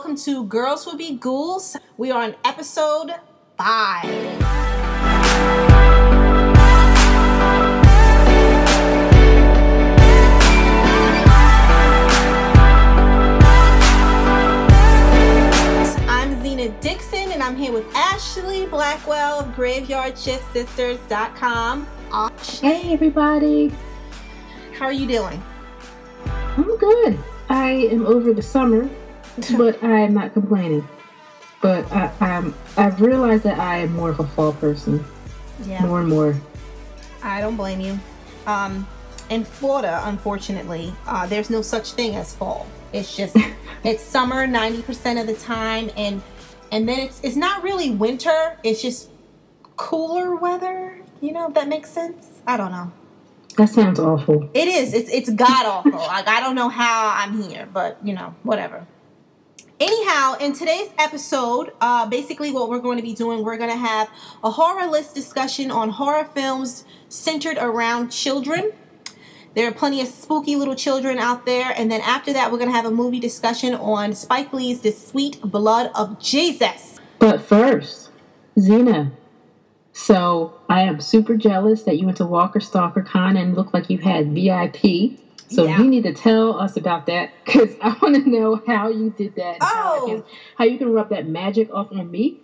welcome to Girls Will Be Ghouls. We are on episode 5. Dixon, and I'm here with Ashley Blackwell of GraveyardShiftSisters.com. Hey everybody, how are you doing? I'm good. I am over the summer, but I am not complaining. But I've realized that I am more of a fall person. Yeah. More and more. I don't blame you. In Florida, unfortunately, there's no such thing as fall. It's just it's summer 90% of the time, and then it's not really winter. It's just cooler weather. You know, if that makes sense. I don't know. That sounds awful. It is. It's god awful. Like, I don't know how I'm here, but you know, whatever. Anyhow, in today's episode, basically what we're going to be doing, we're going to have a horror list discussion on horror films centered around children. There are plenty of spooky little children out there. And then after that, we're going to have a movie discussion on Spike Lee's The Sweet Blood of Jesus. But first, Zena. So I am super jealous that you went to Walker Stalker Con and looked like you had VIP. So yeah. You need to tell us about that, because I want to know how you did that. Oh. How you can rub that magic off on me.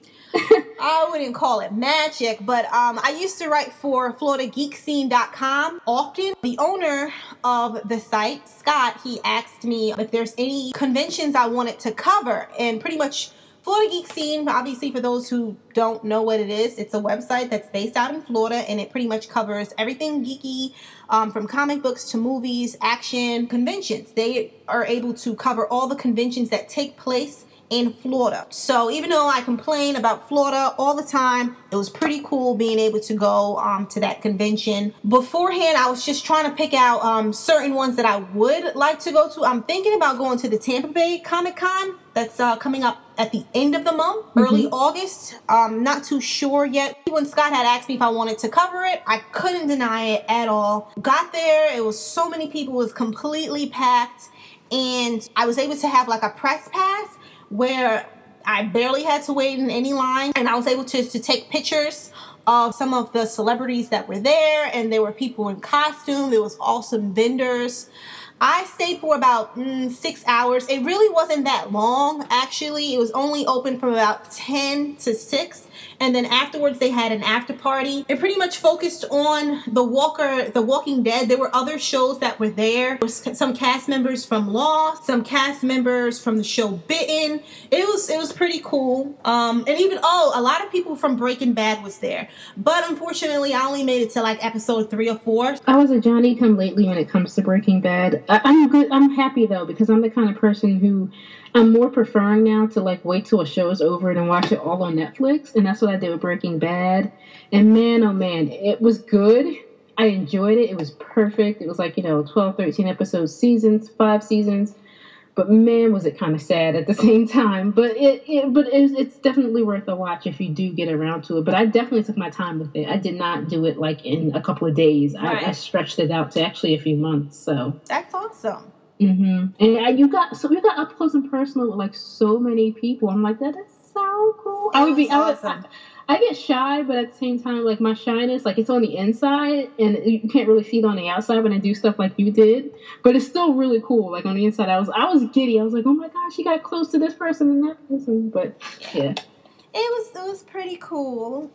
I wouldn't call it magic, but I used to write for FloridaGeekScene.com often. The owner of the site, Scott, he asked me if there's any conventions I wanted to cover, and pretty much Florida Geek Scene, obviously for those who don't know what it is, it's a website that's based out in Florida, and it pretty much covers everything geeky, from comic books to movies, action, conventions. They are able to cover all the conventions that take place in Florida. So even though I complain about Florida all the time, it was pretty cool being able to go to that convention. Beforehand, I was just trying to pick out certain ones that I would like to go to. I'm thinking about going to the Tampa Bay Comic Con that's coming up at the end of the month, early August. Not too sure yet. When Scott had asked me if I wanted to cover it, I couldn't deny it at all. Got there, it was so many people, it was completely packed, and I was able to have like a press pass where I barely had to wait in any line, and I was able to take pictures of some of the celebrities that were there, and there were people in costume. There was awesome vendors. I stayed for about 6 hours. It really wasn't that long, actually. It was only open from about 10 to 6. And then afterwards, they had an after party. It pretty much focused on The Walking Dead. There were other shows that were there. There was some cast members from Lost, some cast members from the show Bitten. It was pretty cool. And even, a lot of people from Breaking Bad was there. But unfortunately, I only made it to like episode 3 or 4. I was a Johnny come lately when it comes to Breaking Bad. I'm good. I'm happy though, because I'm the kind of person who I'm more preferring now to like wait till a show is over and watch it all on Netflix. And that's what I did with Breaking Bad. And man, oh man, it was good. I enjoyed it. It was perfect. It was like, 12, 13 episodes, 5 seasons. But man, was it kind of sad at the same time. But it's definitely worth a watch if you do get around to it. But I definitely took my time with it. I did not do it like in a couple of days. Right. I stretched it out to actually a few months. So that's awesome. And we got up close and personal with like so many people. I'm like, that is so cool. Awesome. I get shy, but at the same time, like my shyness, like it's on the inside, and you can't really see it on the outside when I do stuff like you did. But it's still really cool. Like on the inside, I was giddy. I was like, oh my gosh, she got close to this person and that person. But yeah, it was pretty cool.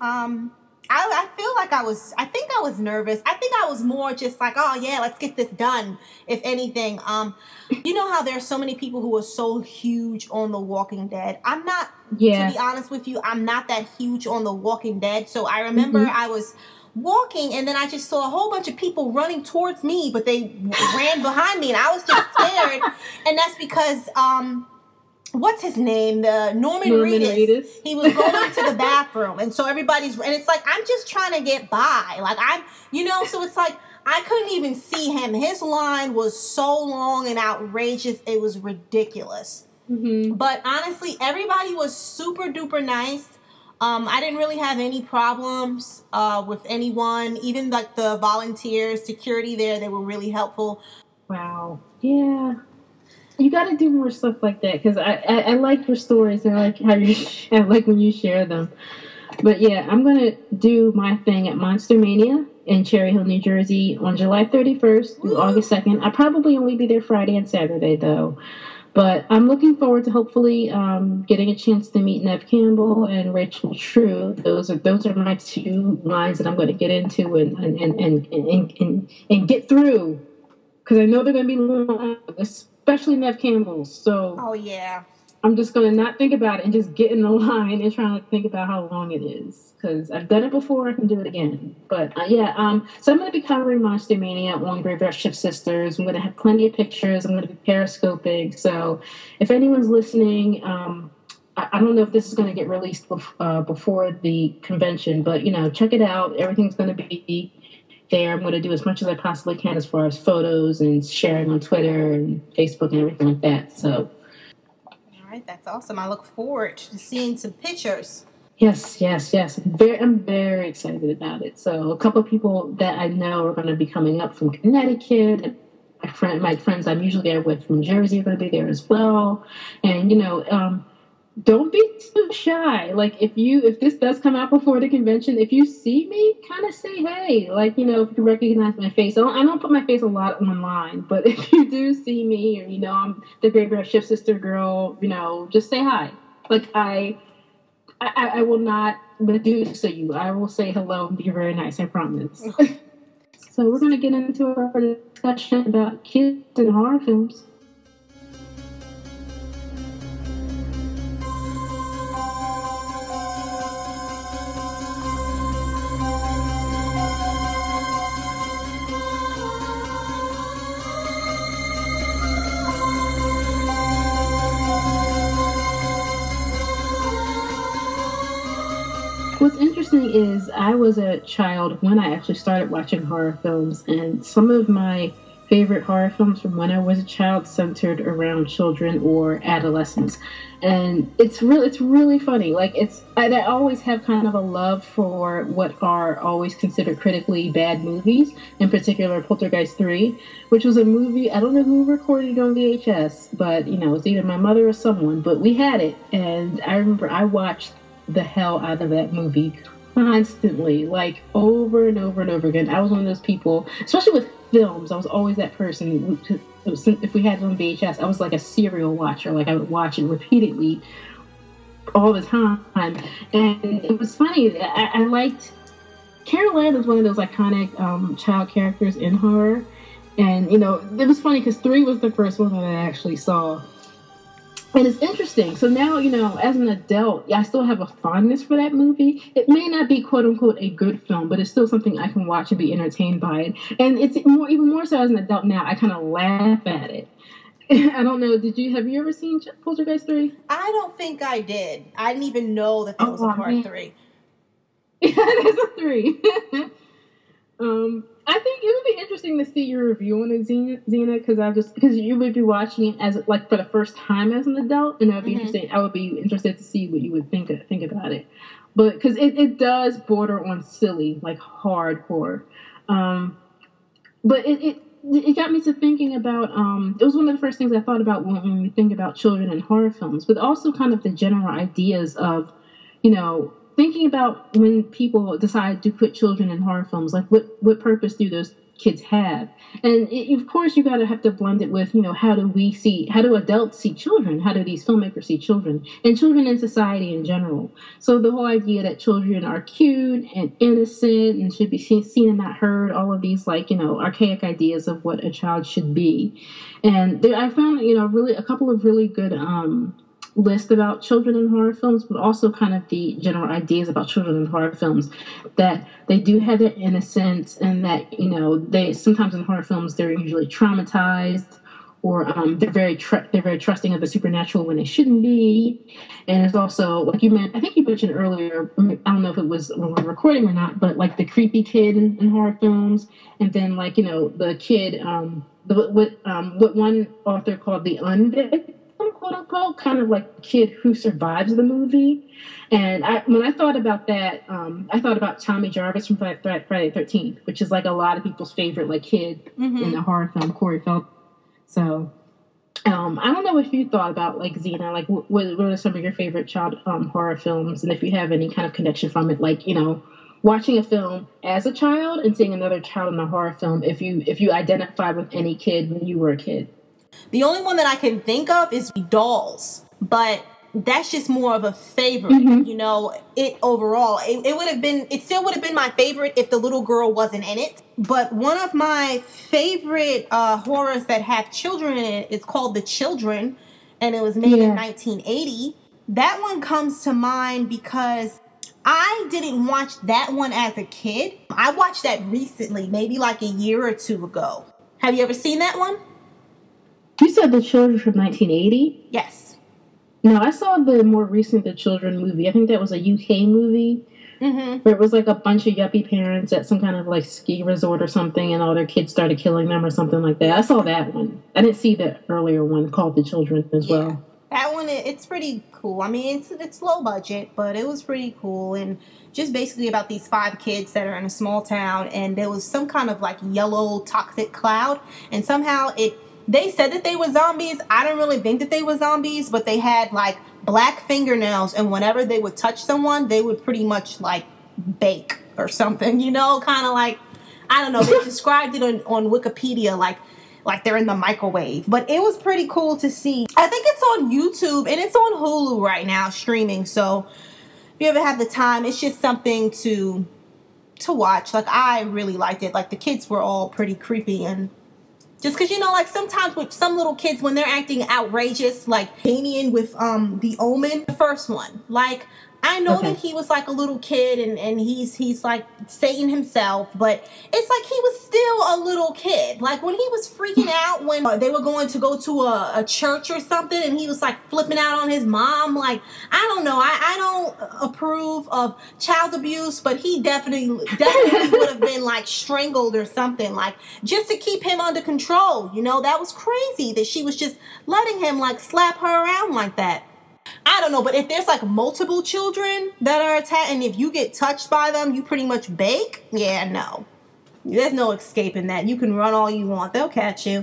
I feel like I think I was nervous. I think I was more just like, oh yeah, let's get this done, if anything. You know how there are so many people who are so huge on The Walking Dead. I'm not, to be honest with you, I'm not that huge on The Walking Dead. So I remember I was walking, and then I just saw a whole bunch of people running towards me, but they ran behind me, and I was just scared. And that's because, what's his name? The Norman Reedus. He was going to the bathroom, and so and it's like, I'm just trying to get by. Like so it's like, I couldn't even see him. His line was so long and outrageous. It was ridiculous. But honestly, everybody was super duper nice. I didn't really have any problems with anyone. Even like the volunteers, security there, they were really helpful. Wow. Yeah. You got to do more stuff like that because I like your stories and I like how I like when you share them. But yeah, I'm gonna do my thing at Monster Mania in Cherry Hill, New Jersey, on July 31st through August 2nd. I probably only be there Friday and Saturday though. But I'm looking forward to hopefully getting a chance to meet Nev Campbell and Rachel True. Those are my two lines that I'm going to get into and get through because I know they're going to be long, especially Nev Campbell. So oh yeah, I'm just going to not think about it and just get in the line and try to think about how long it is. Because I've done it before, I can do it again. But so I'm going to be covering Monster Mania on Graveyard Shift Sisters. I'm going to have plenty of pictures. I'm going to be periscoping. So if anyone's listening, I don't know if this is going to get released before the convention, but, check it out. Everything's going to be there. I'm going to do as much as I possibly can as far as photos and sharing on Twitter and Facebook and everything like that. So... all right, that's awesome. I look forward to seeing some pictures. Yes. I'm very excited about it. So a couple of people that I know are going to be coming up from Connecticut. My friends I'm usually there with from Jersey are going to be there as well. And, don't be too shy. Like if this does come out before the convention, if you see me, kind of say hey. Like, if you recognize my face. I don't put my face a lot online, but if you do see me or I'm the Graveyard Shift Sister girl, just say hi. Like I will not reduce you. I will say hello and be very nice, I promise. So we're gonna get into our discussion about kids and horror films. What's interesting is I was a child when I actually started watching horror films, and some of my favorite horror films from when I was a child centered around children or adolescents. And it's really funny. Like I always have kind of a love for what are always considered critically bad movies, in particular Poltergeist 3, which was a movie, I don't know who recorded it on VHS, but it was either my mother or someone, but we had it. And I remember I watched the hell out of that movie constantly, like over and over and over again. I was one of those people, especially with films, I was always that person. If we had it on VHS, I was like a serial watcher. Like I would watch it repeatedly all the time. And it was funny, I liked Carol Ann was one of those iconic child characters in horror. And it was funny because 3 was the first one that I actually saw. And it's interesting. So now, as an adult, I still have a fondness for that movie. It may not be quote unquote a good film, but it's still something I can watch and be entertained by it. And it's even more so as an adult now, I kind of laugh at it. I don't know. Have you ever seen Poltergeist 3? I don't think I did. I didn't even know that there was a part 3. Yeah, there's a 3. I think it would be interesting to see your review on it, Zena, because you would be watching it as for the first time as an adult, and that would be interesting. I would be interested to see what you would think about it, but because it does border on silly, like hardcore, but it got me to thinking about it was one of the first things I thought about when we think about children and horror films, but also kind of the general ideas of thinking about when people decide to put children in horror films, like what purpose do those kids have? And of course, you gotta have to blend it with, how do adults see children? How do these filmmakers see children? And children in society in general. So the whole idea that children are cute and innocent and should be seen and not heard, all of these archaic ideas of what a child should be. And I found, really a couple of really good list about children in horror films, but also kind of the general ideas about children in horror films, that they do have their innocence, and that they sometimes in horror films they're usually traumatized, or they're very trusting of the supernatural when they shouldn't be. And it's also, like I think you mentioned earlier, I don't know if it was when we were recording or not, but like the creepy kid in horror films, and then the kid, what one author called the undead, quote unquote, kind of like kid who survives the movie. And when I thought about that, I thought about Tommy Jarvis from Friday the 13th, which is like a lot of people's favorite kid in the horror film, Corey Feldman. So I don't know what you thought about like Xena. Like, what are some of your favorite child horror films, and if you have any kind of connection from it, like watching a film as a child and seeing another child in a horror film. If you identified with any kid when you were a kid. The only one that I can think of is Dolls, but that's just more of a favorite. It overall, it would have been, it still would have been my favorite if the little girl wasn't in it. But one of my favorite horrors that have children in it is called The Children, and it was made in 1980. That one comes to mind because I didn't watch that one as a kid. I watched that recently, maybe like a year or two ago. Have you ever seen that one? You said The Children from 1980? Yes. No, I saw the more recent The Children movie. I think that was a UK movie. Mm-hmm. Where it was like a bunch of yuppie parents at some kind of like ski resort or something, and all their kids started killing them or something like that. I saw that one. I didn't see the earlier one called The Children as well. That one, it's pretty cool. I mean, it's low budget, but it was pretty cool. And just basically about these 5 kids that are in a small town, and there was some kind of like yellow toxic cloud, and somehow they said that they were zombies. I don't really think that they were zombies, but they had like black fingernails, and whenever they would touch someone, they would pretty much like bake or something, kind of like, I don't know. They described it on Wikipedia like they're in the microwave. But it was pretty cool to see. I think it's on YouTube and it's on Hulu right now streaming. So if you ever have the time, it's just something to watch. Like, I really liked it. Like, the kids were all pretty creepy, and just because, like sometimes with some little kids when they're acting outrageous, like Damien with The Omen, the first one, like, I know that he was like a little kid and he's like Satan himself, but it's like he was still a little kid. Like when he was freaking out when they were going to go to a church or something, and he was like flipping out on his mom. Like, I don't know. I don't approve of child abuse, but he definitely would have been like strangled or something, like just to keep him under control. That was crazy that she was just letting him like slap her around like that. I don't know, but if there's like multiple children that are attacked, and if you get touched by them, you pretty much bake. Yeah, no. There's no escaping that. You can run all you want. They'll catch you.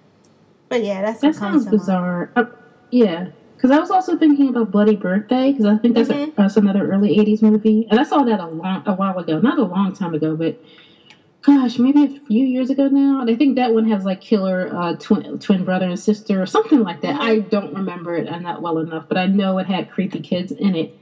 But yeah, that sounds bizarre. Yeah, because I was also thinking about Bloody Birthday, because I think that's another early 80s movie. And I saw that a while ago. Not a long time ago, but gosh, maybe a few years ago now. And I think that one has like killer twin brother and sister or something like that. I don't remember it not well enough, but I know it had creepy kids in it.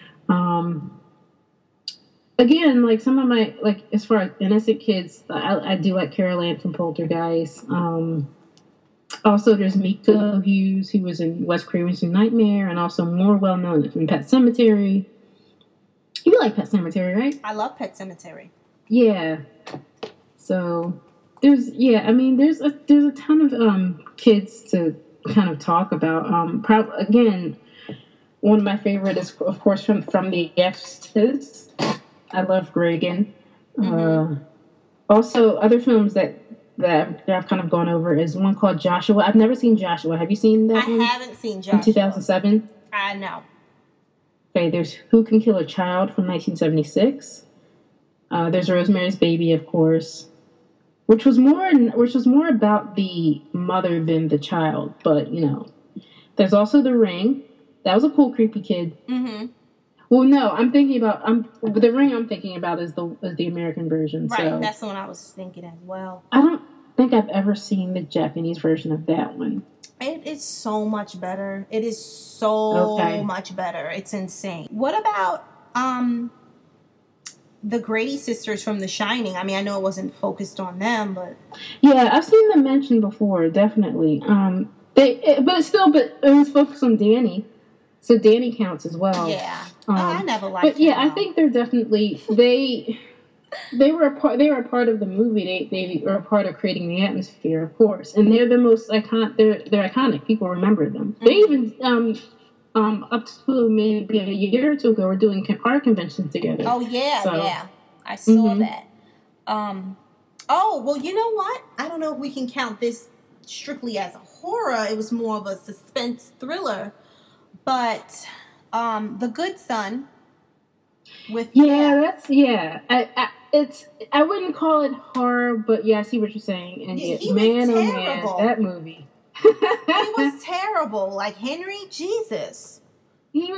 Again, like some of my, like as far as innocent kids, I do like Carol Ann from Poltergeist. Also, there's Miko Hughes, who was in Wes Craven's New Nightmare, and also more well known from Pet Sematary. You like Pet Sematary, right? I love Pet Sematary. Yeah. So there's a ton of kids to kind of talk about. Again, one of my favorite is of course from The Exorcist. I love Reagan. Also, other films that I've kind of gone over is one called Joshua. I've never seen Joshua. Have you seen that one? I haven't seen Joshua. In 2007? I know. Okay, there's Who Can Kill a Child from 1976. There's Rosemary's Baby, of course, which was more about the mother than the child. But there's also The Ring. That was a cool, creepy kid. Mm-hmm. Well, no, The Ring. I'm thinking about is the American version. Right, so that's the one I was thinking as well. I don't think I've ever seen the Japanese version of that one. It is so much better. It is so much better. It's insane. What about the Grady sisters from The Shining? I mean, I know it wasn't focused on them, but yeah, I've seen them mentioned before. Definitely. But it was focused on Danny, so Danny counts as well. Yeah. I never liked. But yeah, I think they're definitely they were a part of the movie. They were a part of creating the atmosphere, of course, and they're the most iconic. They're iconic. People remember them. Mm-hmm. They even up to maybe a year or two ago, we're doing horror conventions together. Oh yeah, yeah, I saw that. Oh well, you know what? I don't know if we can count this strictly as a horror. It was more of a suspense thriller, but The Good Son. With I wouldn't call it horror, but yeah, I see what you're saying. And he man, was oh man, that movie. He was terrible. Like Henry, Jesus. He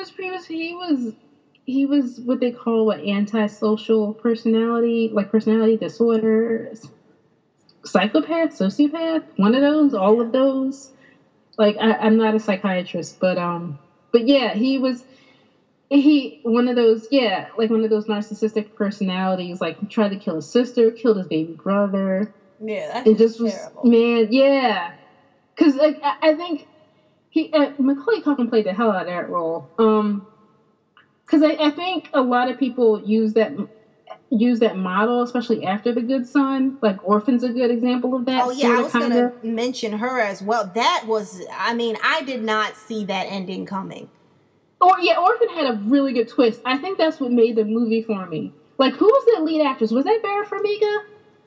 was what they call an antisocial personality, like personality disorder, psychopath, sociopath, one of those, all of those. Like I'm not a psychiatrist, but yeah, he one of those, yeah, like one of those narcissistic personalities. Like he tried to kill his sister, killed his baby brother. Yeah, that's just terrible. Man, yeah, because like I think Macaulay Culkin played the hell out of that role. Because I think a lot of people use that model, especially after The Good Son. Like Orphan's a good example of that. Oh yeah, I was going to mention her as well. That was, I mean, I did not see that ending coming. Oh yeah, Orphan had a really good twist. I think that's what made the movie for me. Like, who was the lead actress? Was that Vera Farmiga?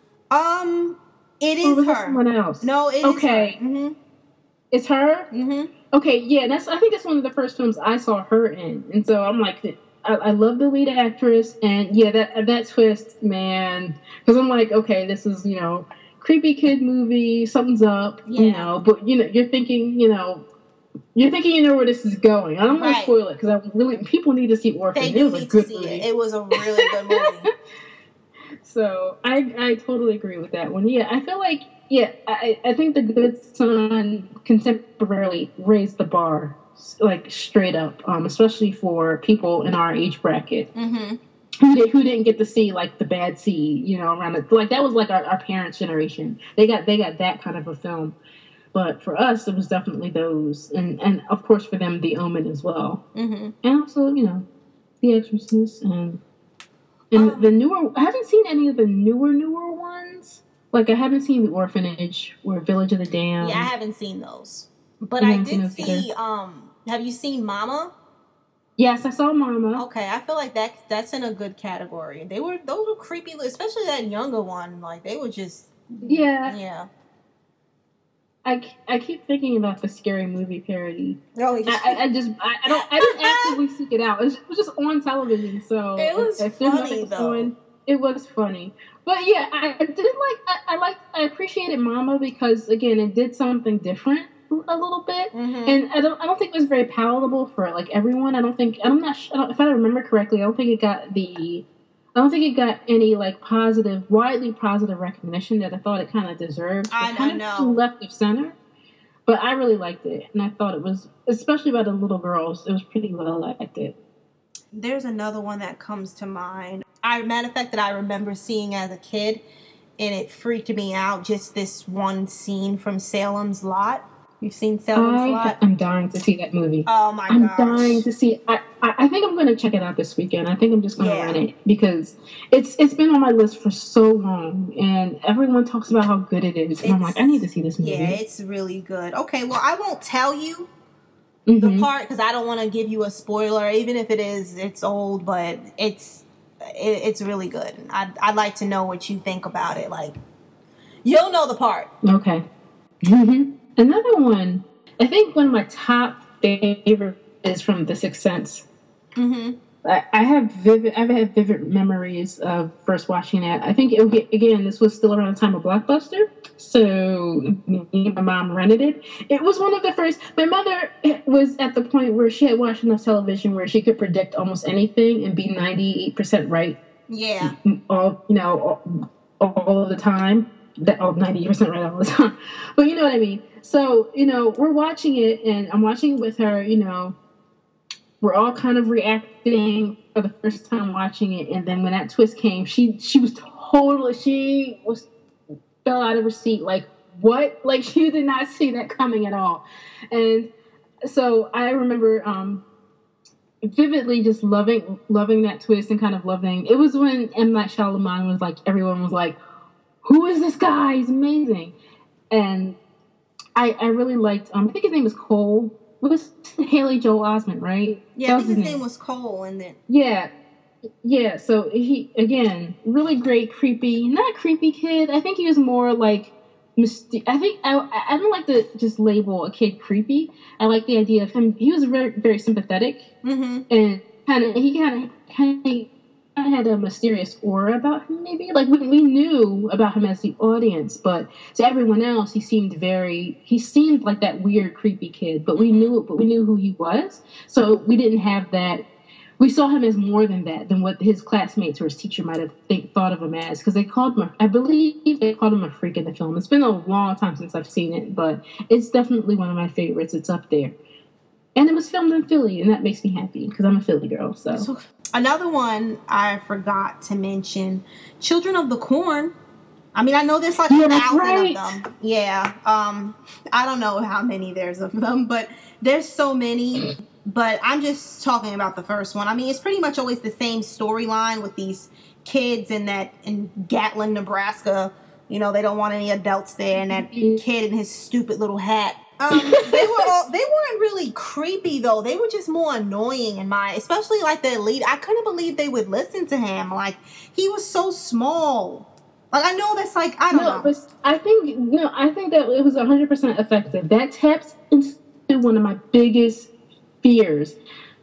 It is was her. Someone else? No, it is her. Mm-hmm. It's her? Mm-hmm. Okay, yeah, I think that's one of the first films I saw her in. And so I'm like, I love the lead actress, and yeah, that twist, man. Because I'm like, okay, this is, creepy kid movie, something's up, but you're thinking, you know where this is going. I don't want to spoil it because people need to see Orphan. It was a good movie. It was a really good movie. So I totally agree with that one. Yeah, I feel like I think The Good Son contemporarily raised the bar like straight up, especially for people in our age bracket. Mm-hmm. Who didn't get to see like The Bad Seed, around it. Like that was like our parents' generation. They got that kind of a film. But for us, it was definitely those, and of course for them, The Omen as well, mm-hmm. and also The Exorcist and the newer. I haven't seen any of the newer ones. Like I haven't seen The Orphanage or Village of the Damned. Yeah, I havened seen those, but I did see. Have you seen Mama? Yes, I saw Mama. Okay, I feel like that's in a good category. Those were creepy, especially that younger one. Like they were just yeah. I keep thinking about the Scary Movie parody. Oh, yeah. I didn't actively seek it out. It was just on television, so it was funny though. It was funny, but yeah, I appreciated Mama because again, it did something different a little bit, mm-hmm. and I don't think it was very palatable for like everyone. If I remember correctly, I don't think it got any like widely positive recognition that I thought it kind of deserved. I know. Left of center, but I really liked it, and I thought it was, especially by the little girls, it was pretty well acted. There's another one that comes to mind. Matter of fact, that I remember seeing as a kid, and it freaked me out. Just this one scene from Salem's Lot. You've seen Salem's Lot? I'm dying to see that movie. Oh my gosh. I'm dying to see it. I think I'm going to check it out this weekend. I think I'm just going to rent it because it's been on my list for so long and everyone talks about how good it is. And I'm like, I need to see this movie. Yeah, it's really good. Okay, well, I won't tell you mm-hmm. the part because I don't want to give you a spoiler, even if it's old, but it's really good. I'd like to know what you think about it. Like, you'll know the part. Okay. Mm-hmm. Another one, I think one of my top favorite is from The Sixth Sense. Mm-hmm. I've had vivid memories of first watching it. I think this was still around the time of Blockbuster, so me and my mom rented it. It was one of the first. My mother was at the point where she had watched enough television where she could predict almost anything and be 98% right. Yeah. All of the time. 98% right all the time. But you know what I mean? So, we're watching it and I'm watching it with her, we're all kind of reacting for the first time watching it. And then when that twist came, she fell out of her seat. Like, what? Like, she did not see that coming at all. And so I remember, vividly just loving that twist and kind of loving. It was when M. Night Shyamalan was like, everyone was like, who is this guy? He's amazing. And I really liked, I think his name was Cole. It was Haley Joel Osment, right? Yeah, I think his name was Cole. And then Yeah. So he, again, really great, not creepy kid. I think he was more like, I don't like to just label a kid creepy. I like the idea of him. He was very, very sympathetic. Mm-hmm. And he kind of had a mysterious aura about him, maybe. Like, we knew about him as the audience, but to everyone else, he seemed like that weird, creepy kid, but we knew who he was. So we didn't have that. We saw him as more than that, than what his classmates or his teacher might have thought of him as, because I believe they called him a freak in the film. It's been a long time since I've seen it, but it's definitely one of my favorites. It's up there. And it was filmed in Philly, and that makes me happy, because I'm a Philly girl, so. Another one I forgot to mention, Children of the Corn. I mean, I know there's like 1,000 of them. Yeah. I don't know how many there's of them, but there's so many. But I'm just talking about the first one. I mean, it's pretty much always the same storyline with these kids in Gatlin, Nebraska. You know, they don't want any adults there, and that kid in his stupid little hat. They weren't really creepy though. They were just more annoying especially like the lead. I couldn't believe they would listen to him. Like, he was so small. Like, I know that's like, I don't know. But I think that it was 100% effective. That taps into one of my biggest fears.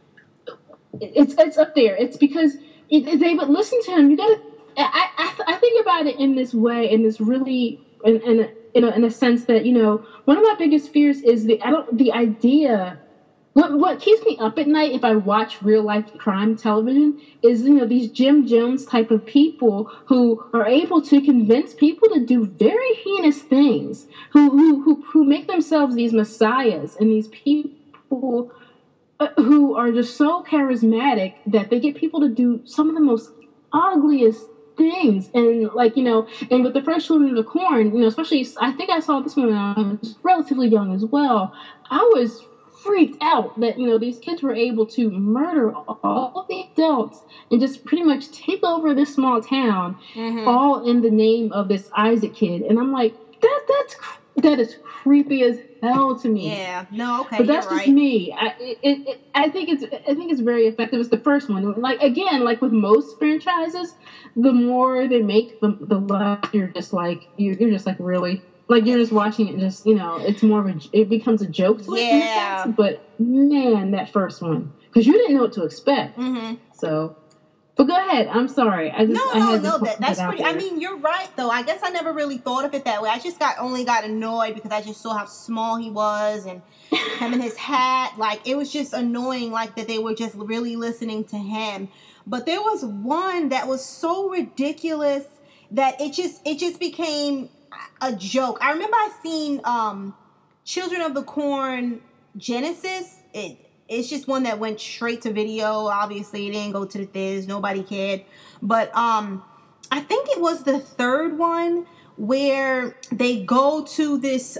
It's up there. It's because if they would listen to him. You gotta. I think about it in this way, in this really in a sense that, you know, one of my biggest fears is the idea. What keeps me up at night if I watch real life crime television is, you know, these Jim Jones type of people who are able to convince people to do very heinous things, who make themselves these messiahs, and these people who are just so charismatic that they get people to do some of the most ugliest things. And, like, you know, and with the first Children of the Corn, you know, especially, I think I saw this one when I was relatively young as well. I was freaked out that, you know, these kids were able to murder all of the adults and just pretty much take over this small town, all in the name of this Isaac kid. And I'm like, that is creepy as hell to me. Yeah, no, okay, but that's just me. I think it's very effective. It's the first one. Like, again, like with most franchises, the more they make, the less you're just like really. Like, you're just watching it, and just, you know, it's more of it becomes a joke to it in a sense. But man, that first one, because you didn't know what to expect. So, but go ahead. I'm sorry. That's pretty. I mean, you're right though. I guess I never really thought of it that way. I just got annoyed because I just saw how small he was, and him in his hat. Like, it was just annoying, like, that they were just really listening to him. But there was one that was so ridiculous that it just became a joke. I remember I seen Children of the Corn Genesis. It's just one that went straight to video. Obviously, it didn't go to the theaters. Nobody cared. But I think it was the third one where they go to this.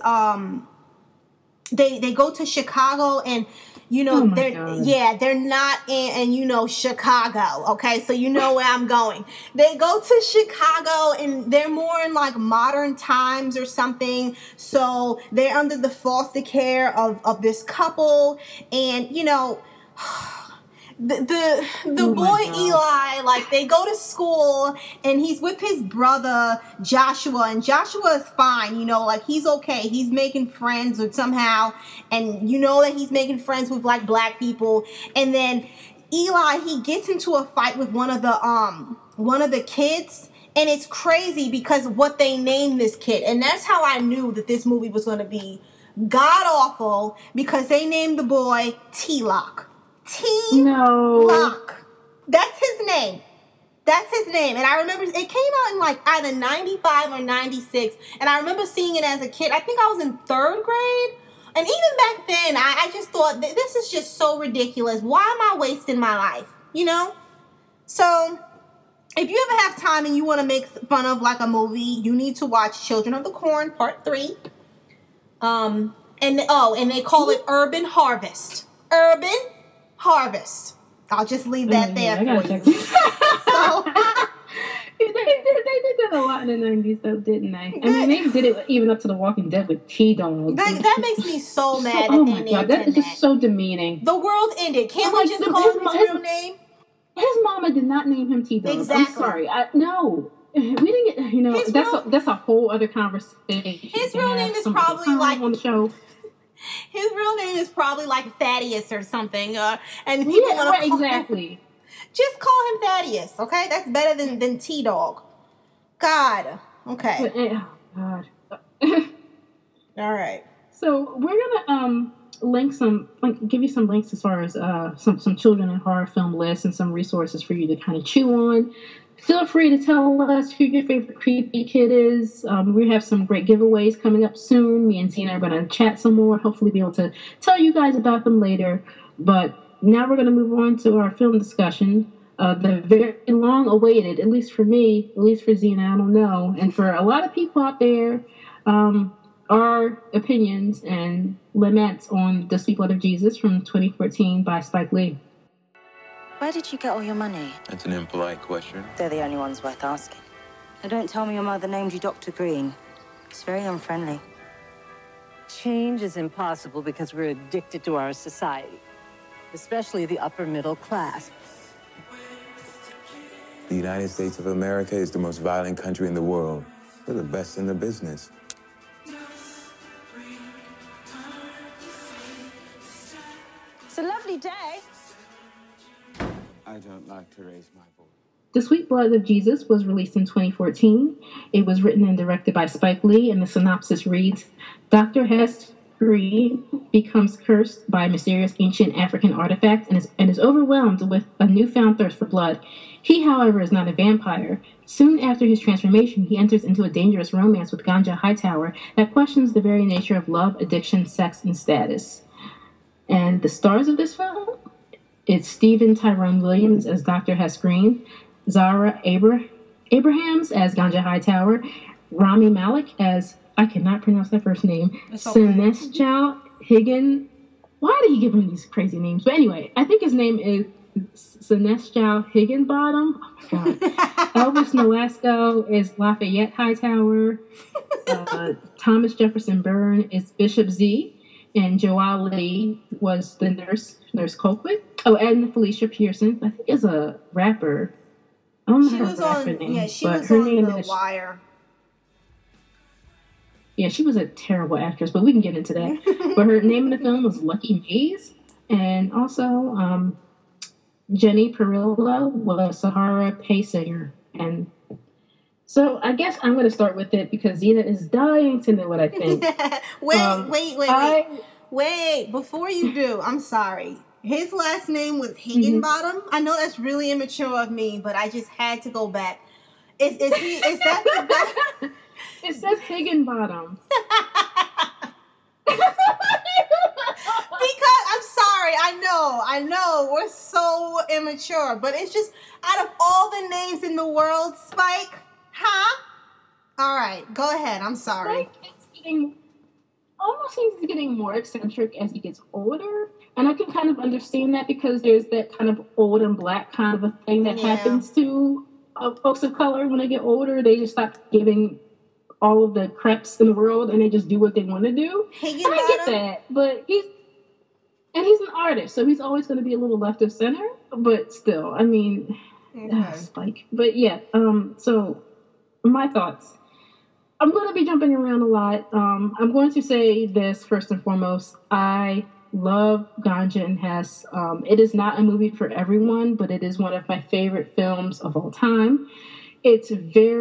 They go to Chicago, and, you know, they're not in, you know, Chicago. Okay, so you know where I'm going. They go to Chicago, and they're more in like modern times or something. So they're under the foster care of this couple, and, you know, the boy Eli, like, they go to school, and he's with his brother Joshua, and Joshua is fine, you know, like, he's okay. He's making friends with somehow, and you know that he's making friends with, like, black people. And then Eli, he gets into a fight with one of the kids, and it's crazy because what they named this kid. And that's how I knew that this movie was going to be god awful, because they named the boy T-Lock. T-Lock. That's his name. And I remember it came out in like either 95 or 96. And I remember seeing it as a kid. I think I was in 3rd grade. And even back then, I just thought, this is just so ridiculous. Why am I wasting my life? You know? So, if you ever have time and you want to make fun of like a movie, you need to watch Children of the Corn Part 3. And they call it Urban Harvest. Urban Harvest. I'll just leave that there for you. So, they did that a lot in the 90s, though, didn't they? I mean, they did it even up to The Walking Dead with T-Dog. That makes me so mad. Oh my god, that is just so demeaning. The world ended. Can't we just call him his real name? His mama did not name him T-Dog. Exactly. I'm sorry. No. We didn't get, you know, that's a whole other conversation. His real name is probably like on the show. His real name is probably like Thaddeus or something, and people want to exactly. Just call him Thaddeus, okay? That's better than T-Dog. God. Okay. Oh, God. All right. So we're gonna give you some links as far as some children in horror film lists and some resources for you to kind of chew on. Feel free to tell us who your favorite creepy kid is. We have some great giveaways coming up soon. Me and Tina are going to chat some more. Hopefully be able to tell you guys about them later. But now we're going to move on to our film discussion. The very long-awaited, at least for me, at least for Zena, I don't know, and for a lot of people out there, our opinions and laments on The Sweet Blood of Jesus from 2014 by Spike Lee. Where did you get all your money? That's an impolite question. They're the only ones worth asking. And don't tell me your mother named you Dr. Green. It's very unfriendly. Change is impossible because we're addicted to our society, especially the upper middle class. The United States of America is the most violent country in the world. We're the best in the business. It's a lovely day. I don't like to raise my voice. The Sweet Blood of Jesus was released in 2014. It was written and directed by Spike Lee, and the synopsis reads, Dr. Hess Green becomes cursed by a mysterious ancient African artifact and is overwhelmed with a newfound thirst for blood. He, however, is not a vampire. Soon after his transformation, he enters into a dangerous romance with Ganja Hightower that questions the very nature of love, addiction, sex, and status. And the stars of this film? It's Stephen Tyrone Williams as Dr. Hess Green, Zara Abrahams as Ganja Hightower, Rami Malek as, I cannot pronounce that first name, Seneschal Higgin. Why did he give him these crazy names? But anyway, I think his name is Seneschal Higginbottom. Oh my God. Elvis Nolasco is Lafayette Hightower. Thomas Jefferson Byrne is Bishop Z. And Joelle Lee was the Nurse Colquitt. Oh, and Felicia Pearson, I think, is a rapper. I don't know her rapper name. Yeah, she but was her on name The is, Wire. Yeah, she was a terrible actress, but we can get into that. But her name in the film was Lucky Maze. And also, Jenny Perillo was Sahara Paysinger. And so I guess I'm going to start with it because Zena is dying to know what I think. Wait. Before you do, I'm sorry. His last name was Higginbottom. Mm-hmm. I know that's really immature of me, but I just had to go back. Is that It says Higginbottom. Because I'm sorry, I know, we're so immature, but it's just out of all the names in the world, Spike, huh? All right, go ahead. I'm sorry. Spike almost seems to be getting more eccentric as he gets older, and I can kind of understand that because there's that kind of old and black kind of a thing that happens to folks of color when they get older. They just stop giving all of the creps in the world and they just do what they want to do. I get that, but he's an artist, so he's always going to be a little left of center, but still, I mean, Spike. But yeah, so my thoughts. I'm going to be jumping around a lot. I'm going to say this first and foremost. I love Ganja and Hess. It is not a movie for everyone, but it is one of my favorite films of all time. It's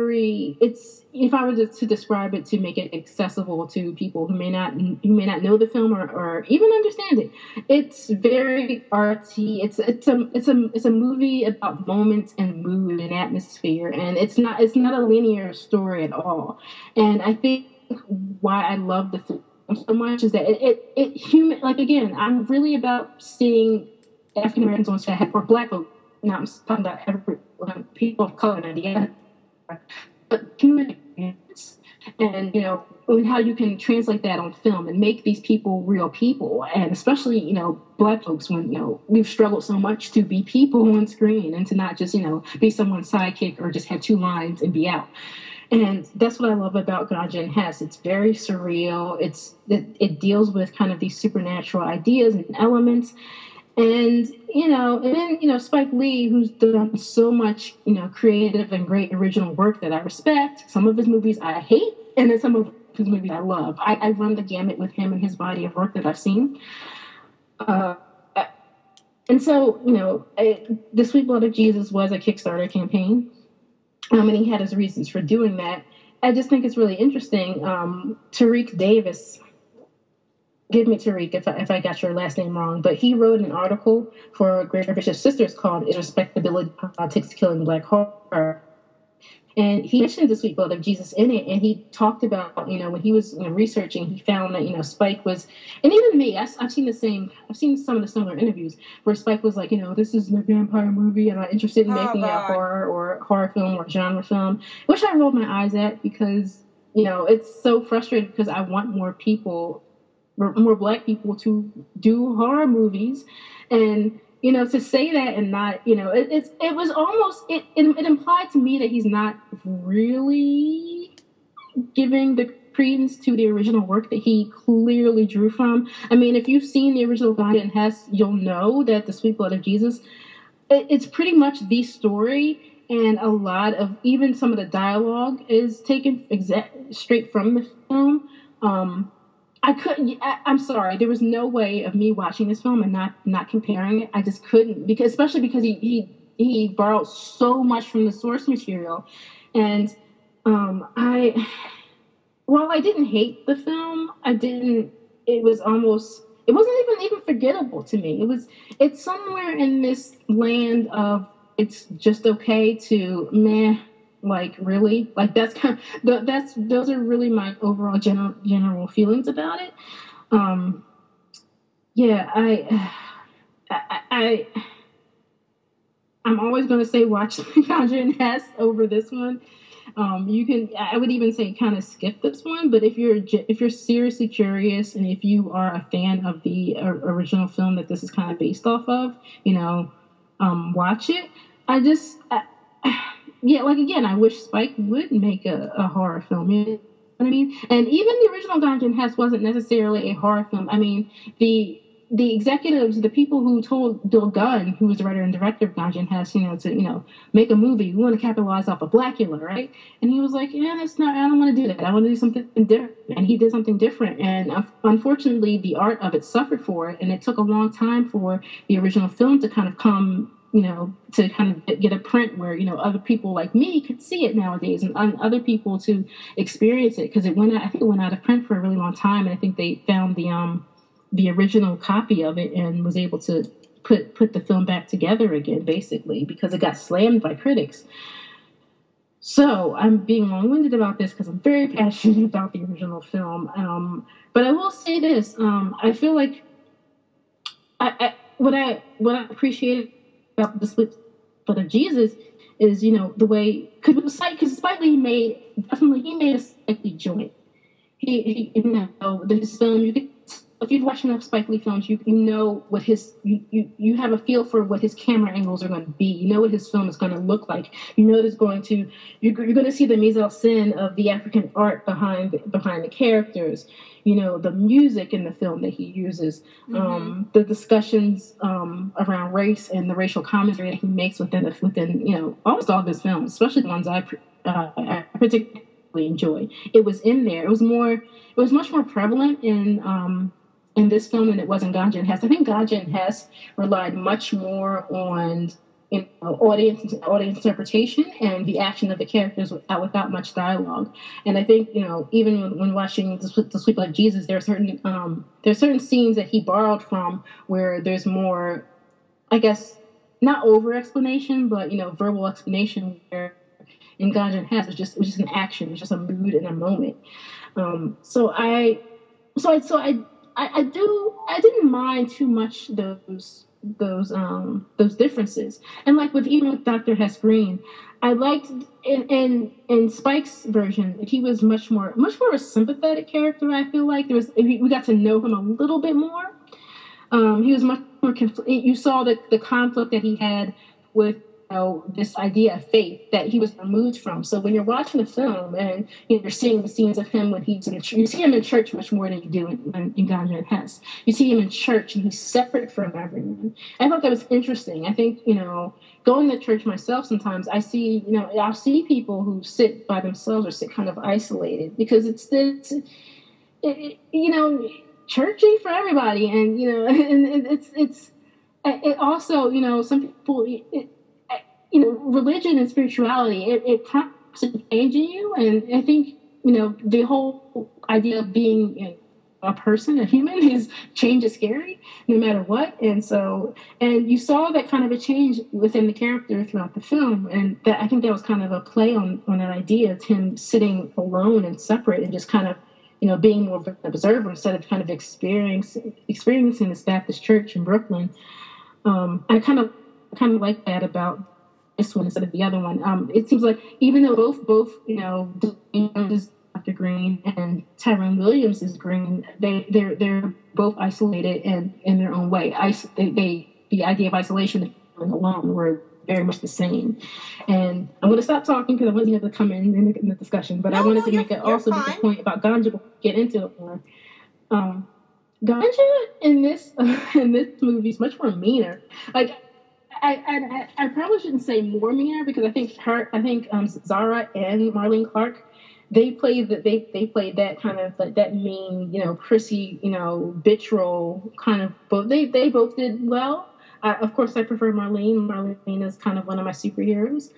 if I were to describe it to make it accessible to people who may not know the film or even understand it, it's very artsy. It's a movie about moments and mood and atmosphere, and it's not a linear story at all. And I think why I love the film so much is that it human, like, again, I'm really about seeing African Americans on set or Black folks. Now I'm talking about people of color and but human experience, and and how you can translate that on film and make these people real people, and especially Black folks when we've struggled so much to be people on screen and to not just be someone's sidekick or just have two lines and be out. And that's what I love about Ganja and Hess. It's very surreal. It deals with kind of these supernatural ideas and elements. And, and then, Spike Lee, who's done so much, creative and great original work that I respect. Some of his movies I hate, and then some of his movies I love. I run the gamut with him and his body of work that I've seen. And so, The Sweet Blood of Jesus was a Kickstarter campaign, and he had his reasons for doing that. I just think it's really interesting. Tariq Davis, give me Tariq if I got your last name wrong, but he wrote an article for Greater Bishop Sisters called "Is Respectability Politics Killing Black Horror?" And he mentioned The Sweet Blood of Jesus in it, and he talked about, when he was researching, he found that, Spike was, and even me, I've seen some of the similar interviews where Spike was like, this is a vampire movie, and I'm interested in making a horror film or genre film, which I rolled my eyes at because, it's so frustrating because I want more Black people to do horror movies, and to say that and not, it was almost, it implied to me that he's not really giving the credence to the original work that he clearly drew from. I mean, if you've seen the original Ganja and Hess, you'll know that The Sweet Blood of Jesus, it's pretty much the story, and a lot of, even some of the dialogue is taken straight from the film. I'm sorry. There was no way of me watching this film and not comparing it. I just couldn't, especially because he borrowed so much from the source material. And while I didn't hate the film, it wasn't even forgettable to me. It's somewhere in this land of it's just okay to meh. Like, really? Like, those are really my overall general feelings about it. I'm always going to say watch Ganja and Hess over this one. I would even say kind of skip this one, but if you're seriously curious and if you are a fan of the original film that this is kind of based off of, watch it. I wish Spike would make a horror film. You know what I mean? And even the original Ganja and Hess wasn't necessarily a horror film. I mean, the executives, the people who told Bill Gunn, who was the writer and director of Ganja and Hess, to make a movie, we want to capitalize off of Blackula, right? And he was like, I don't want to do that. I want to do something different. And he did something different. And unfortunately, the art of it suffered for it. And it took a long time for the original film to kind of come, to kind of get a print where, other people like me could see it nowadays and other people to experience it. Because it went out of print for a really long time. And I think they found the original copy of it and was able to put the film back together again, basically, because it got slammed by critics. So I'm being long-winded about this because I'm very passionate about the original film. But I will say this. I feel like what I appreciated about The Sweet Blood of Jesus is, the way, because Spike Lee made a Spike Lee joint. This film, if you've watched enough Spike Lee films, you know what you have a feel for what his camera angles are going to be. You know what his film is going to look like. You know you're going to see the mise en scène of the African art behind the characters. The music in the film that he uses, the discussions around race and the racial commentary that he makes within almost all of his films, especially the ones I particularly enjoy. It was in there. It was much more prevalent in this film than it was in Ganja and Hess. I think Ganja and Hess relied much more on audience interpretation and the action of the characters without much dialogue. And I think even when watching The Sweet Blood of Jesus, there are certain scenes that he borrowed from where there's more, I guess, not over explanation, but verbal explanation. Where in Ganja and Hess, it was just an action, it's just a mood and a moment. So I didn't mind too much those differences. And like with Dr. Hess Green, I liked in Spike's version, he was much more of a sympathetic character. I feel like we got to know him a little bit more. He was much more you saw the conflict that he had with this idea of faith that he was removed from. So when you're watching the film and you're seeing the scenes of him when he's in church, you see him in church much more than you do in Ganja and Hess. You see him in church and he's separate from everyone. I thought that was interesting. I think, going to church myself sometimes, I see, I'll see people who sit by themselves or sit kind of isolated because church ain't for everybody. And, and it also, some people, religion and spirituality, it prompts a change in you. And I think, the whole idea of being a person, a human, is change is scary no matter what. And you saw that kind of a change within the character throughout the film. And I think that was kind of a play on that idea of him sitting alone and separate and just kind of, being more of an observer instead of kind of experiencing this Baptist church in Brooklyn. I kind of like that about this one instead of the other one. It seems like even though both Dr. Green and Tyrone Williams is Green, they're both isolated and in their own way. The idea of isolation and alone were very much the same. And I'm going to stop talking because I wasn't able to come in the discussion, but I wanted to make also make a point about Ganja before we get into it more. Ganja in this movie is much more meaner. Like, I probably shouldn't say more meaner because I think Zara and Marlene Clark, they played that kind of like that mean, prissy, bitch role kind of. Both they both did well. Of course, I prefer Marlene. Marlene is kind of one of my superheroes.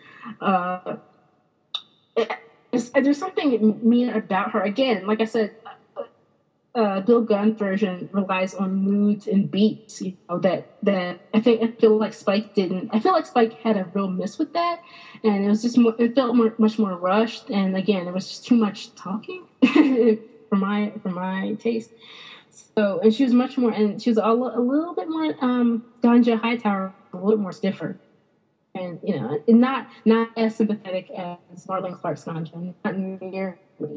There's something mean about her. Again, like I said, Bill Gunn's version relies on moods and beats, that I feel like Spike didn't. I feel like Spike had a real miss with that, and it was just it felt much more rushed. And again, it was just too much talking for my taste. So, and she was much more, and she was a little bit more Ganja Hightower, a little more stiffer, and and not as sympathetic as Marlene Clark's Ganja, not nearly.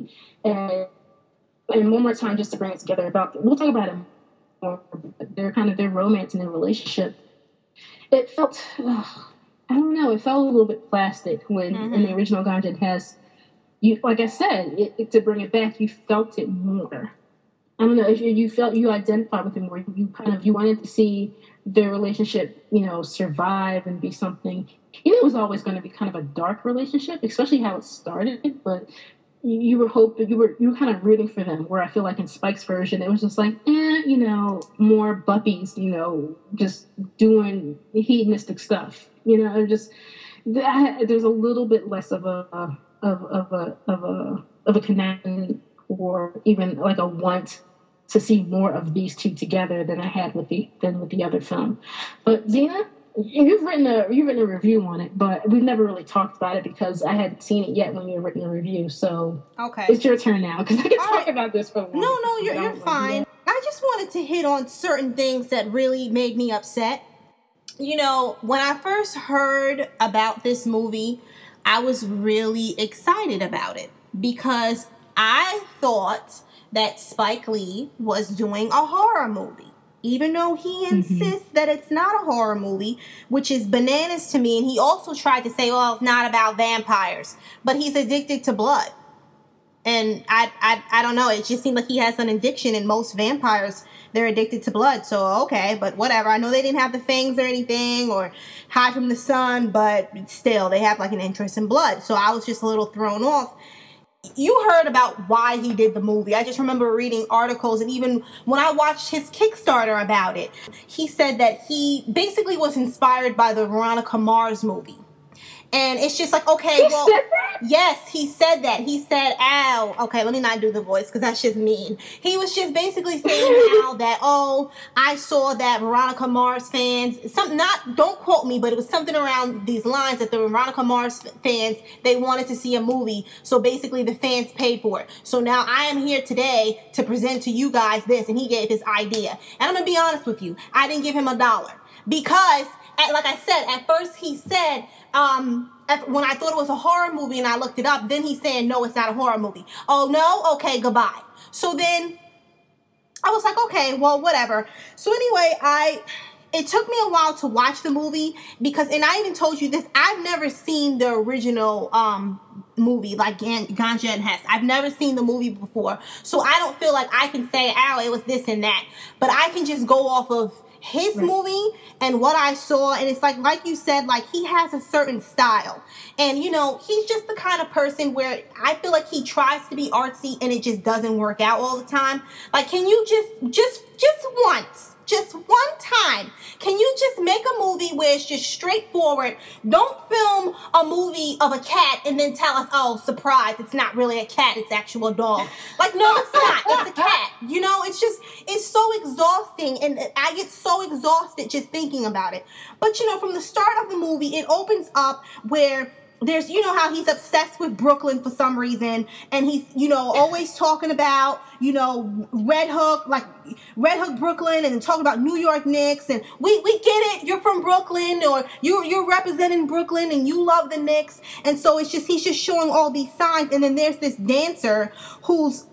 And one more time, just to bring it together, we'll talk about it more. Their romance and their relationship. It felt, I don't know, it felt a little bit plastic when in the original Ganja it has, like I said, to bring it back, you felt it more. I don't know if you identified with it more. You wanted to see their relationship, survive and be something. It was always going to be kind of a dark relationship, especially how it started, but you were hoping, you were kind of rooting for them, where I feel like in Spike's version, it was just like, more buppies, just doing hedonistic stuff. There's a little bit less of a connection, or even like a want to see more of these two together than I had with the other film. But Zena, you've written a review on it, but we've never really talked about it because I hadn't seen it yet when you were writing a review. So okay, it's your turn now because I can talk about this for a while. No, you're fine. I just wanted to hit on certain things that really made me upset. When I first heard about this movie, I was really excited about it because I thought that Spike Lee was doing a horror movie, even though he insists that it's not a horror movie, which is bananas to me. And he also tried to say, well, it's not about vampires, but he's addicted to blood. And I don't know. It just seemed like he has an addiction, and most vampires, they're addicted to blood. So, okay, but whatever. I know they didn't have the fangs or anything or hide from the sun, but still, they have like an interest in blood. So I was just a little thrown off. You heard about why he did the movie. I just remember reading articles, and even when I watched his Kickstarter about it, he said that he basically was inspired by the Veronica Mars movie. And it's just like, okay, well, yes, he said that. He said, ow. Okay, let me not do the voice because that's just mean. He was just basically saying how that, I saw that Veronica Mars fans, don't quote me, but it was something around these lines that the Veronica Mars fans, they wanted to see a movie. So basically the fans paid for it. So now I am here today to present to you guys this. And he gave his idea. And I'm going to be honest with you. I didn't give him $1 because, like I said, at first he said, when I thought it was a horror movie and I looked it up, then he said, no, it's not a horror movie. Oh, no? Okay, goodbye. So then I was like, okay, well, whatever. So anyway, it took me a while to watch the movie because, and I even told you this, I've never seen the original movie, like Ganja and Hess. I've never seen the movie before. So I don't feel like I can say, it was this and that. But I can just go off of his movie and what I saw, and it's like you said, like he has a certain style, and he's just the kind of person where I feel like he tries to be artsy and it just doesn't work out all the time. Like, can you just just once. Just one time. Can you just make a movie where it's just straightforward? Don't film a movie of a cat and then tell us, oh, surprise, it's not really a cat, it's actual dog. Like, no, it's not. It's a cat. You know, it's so exhausting, and I get so exhausted just thinking about it. But, you know, from the start of the movie, it opens up where there's, you know, how he's obsessed with Brooklyn for some reason, and he's, you know, always talking about, you know, Red Hook Brooklyn, and talking about New York Knicks, and we get it, you're from Brooklyn, or you're representing Brooklyn and you love the Knicks. And so he's just showing all these signs. And then there's this dancer who's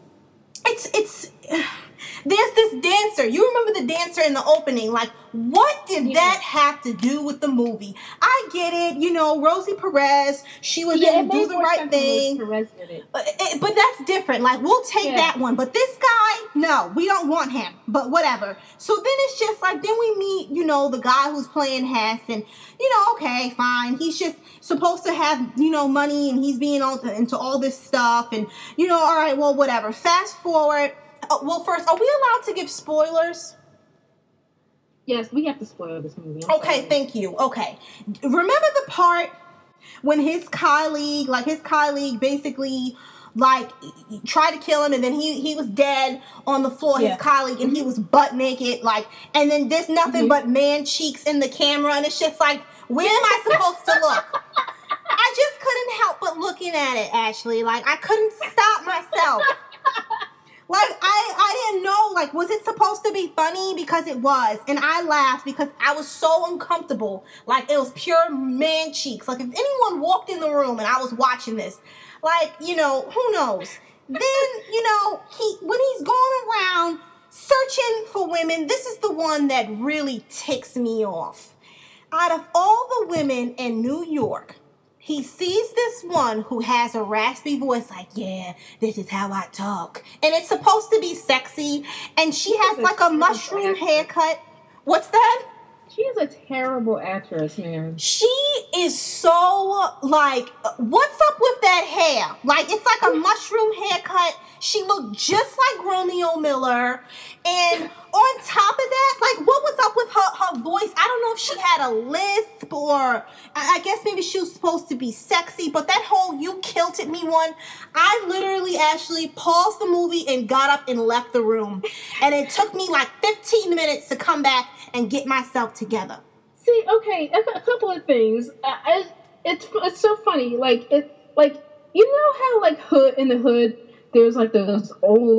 there's this dancer. You remember the dancer in the opening. Like, what did that have to do with the movie? I get it. You know, Rosie Perez, she was in Do the Right Thing. Perez did it. But that's different. Like, we'll take that one. But this guy, no, we don't want him. But whatever. So then it's just like, then we meet, you know, the guy who's playing Hess. And, you know, okay, fine. He's just supposed to have, you know, money. And he's being into all this stuff. And, you know, all right, well, whatever. Fast forward. Well, first, are we allowed to give spoilers? Yes, we have to spoil this movie. Okay, thank you. Okay. Remember the part when his colleague basically, like, tried to kill him, and then he was dead on the floor, his colleague, and he was butt naked, like, and then there's nothing but man cheeks in the camera, and it's just like, where am I supposed to look? I just couldn't help but looking at it, Ashley. Like, I couldn't stop myself. Like, I didn't know, like, was it supposed to be funny? Because it was. And I laughed because I was so uncomfortable. Like, it was pure man cheeks. Like, if anyone walked in the room and I was watching this, like, you know, who knows? Then, you know, when he's going around searching for women, this is the one that really ticks me off. Out of all the women in New York, he sees this one who has a raspy voice, like, yeah, this is how I talk. And it's supposed to be sexy. And she has like a mushroom haircut. What's that? She is a terrible actress, man. She is so, like, what's up with that hair? Like, it's like a mushroom haircut. She looked just like Romeo Miller. And on top of that, like, what was up with her voice? I don't know if she had a lisp, or I guess maybe she was supposed to be sexy, but that whole "you kilted me" one, I literally actually paused the movie and got up and left the room. And it took me like 15 minutes to come back and get myself together. See, okay, a couple of things. It's so funny. Like, you know how, like, in the hood, there's like those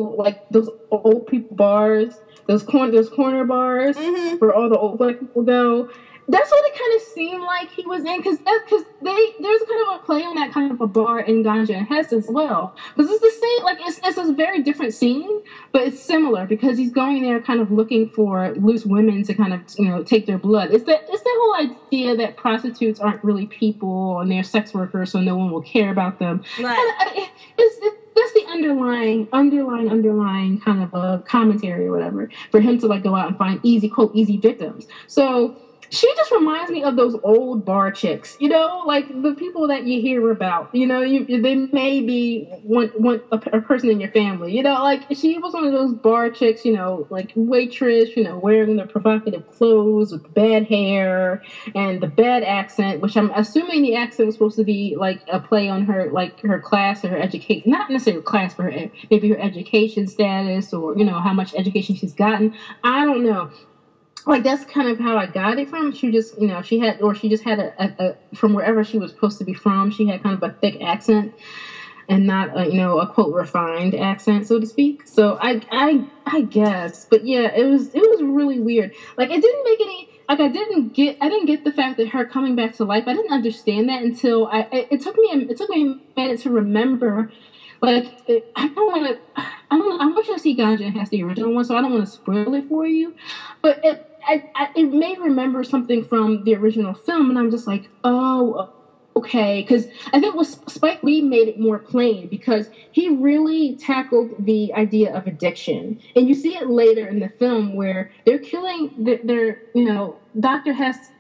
old people bars, those corner bars where all the old black people go. That's what it kind of seemed like he was in, because there's kind of a play on that kind of a bar in Ganja and Hess as well. Because it's the same, like, it's a very different scene, but it's similar because he's going there kind of looking for loose women to kind of, you know, take their blood. It's that whole idea that prostitutes aren't really people and they're sex workers, so no one will care about them. Right. That's the underlying kind of a commentary or whatever for him to, like, go out and find easy victims. So she just reminds me of those old bar chicks, you know, like the people that you hear about. You know, they may be a person in your family, you know, like she was one of those bar chicks, you know, like waitress, you know, wearing the provocative clothes with bad hair and the bad accent, which I'm assuming the accent was supposed to be like a play on her, like her class or her education, not necessarily class, but maybe her education status, or, you know, how much education she's gotten. I don't know. Like, that's kind of how I got it from. She just, you know, she just had a from wherever she was supposed to be from, she had kind of a thick accent and not a, you know, a quote refined accent, so to speak. So I guess, but yeah, it was really weird. Like, it didn't make any, like, I didn't get the fact that her coming back to life. I didn't understand that until it took me a minute to remember. Like, I want you to see Ganja and Hess, the original one, so I don't want to spoil it for you. But it made me remember something from the original film, and I'm just like, oh, okay. Because I think Spike Lee made it more plain, because he really tackled the idea of addiction. And you see it later in the film where they're killing their, you know, Dr. Hess,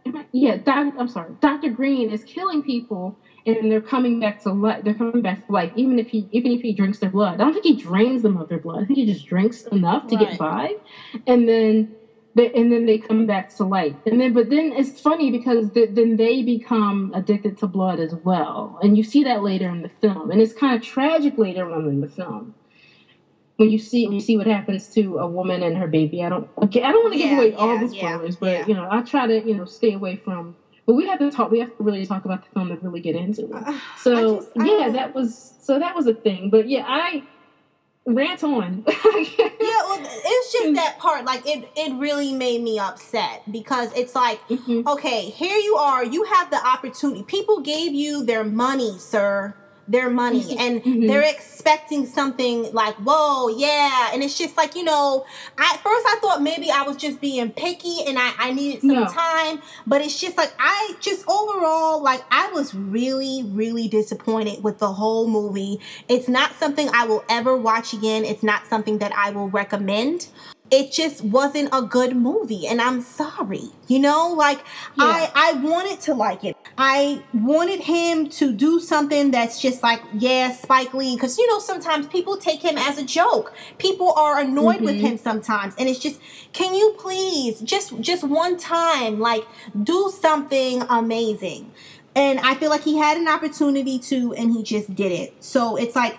I'm sorry. Dr. Green is killing people, and they're coming back to life. They're coming back to life, even if he drinks their blood. I don't think he drains them of their blood. I think he just drinks enough to get by, and then they come back to life. But then it's funny because then they become addicted to blood as well, and you see that later in the film, and it's kind of tragic later on in the film. When you see what happens to a woman and her baby. I don't want to give away all the spoilers, but I try to stay away from. But we have to really talk about the film to really get into it. That was a thing. But I rant on. It's just that part. Like it really made me upset because it's like, okay, here you are. You have the opportunity. People gave you their money, sir. Their money, and they're expecting something like, whoa, yeah, and it's just like, at first I thought maybe I was just being picky and I needed some time, but it's just like, overall, like, I was really, really disappointed with the whole movie. It's not something I will ever watch again. It's not something that I will recommend. It just wasn't a good movie, and I'm sorry. I wanted to like it. I wanted him to do something that's just like, Spike Lee, because sometimes people take him as a joke. People are annoyed with him sometimes, and it's just, can you please just one time, like, do something amazing? And I feel like he had an opportunity to, and he just did it. So it's like,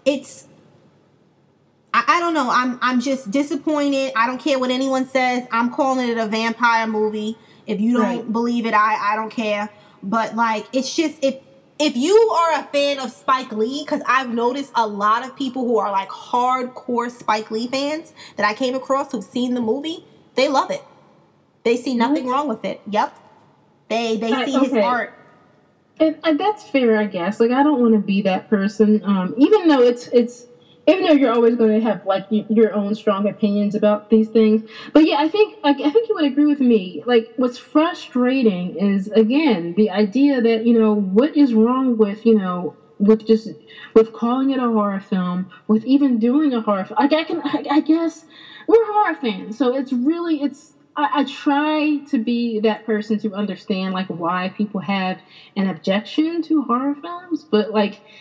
I don't know. I'm just disappointed. I don't care what anyone says. I'm calling it a vampire movie. If you don't believe it, I don't care. But like, it's just, if you are a fan of Spike Lee, because I've noticed a lot of people who are like hardcore Spike Lee fans that I came across who've seen the movie, they love it. They see nothing wrong with it. Yep. They see his art. And that's fair, I guess. Like, I don't want to be that person. Even though you're always going to have like your own strong opinions about these things, but I think you would agree with me. Like, what's frustrating is, again, the idea that what is wrong with with calling it a horror film, with even doing a horror film. I guess we're horror fans, so I try to be that person to understand like why people have an objection to horror films, but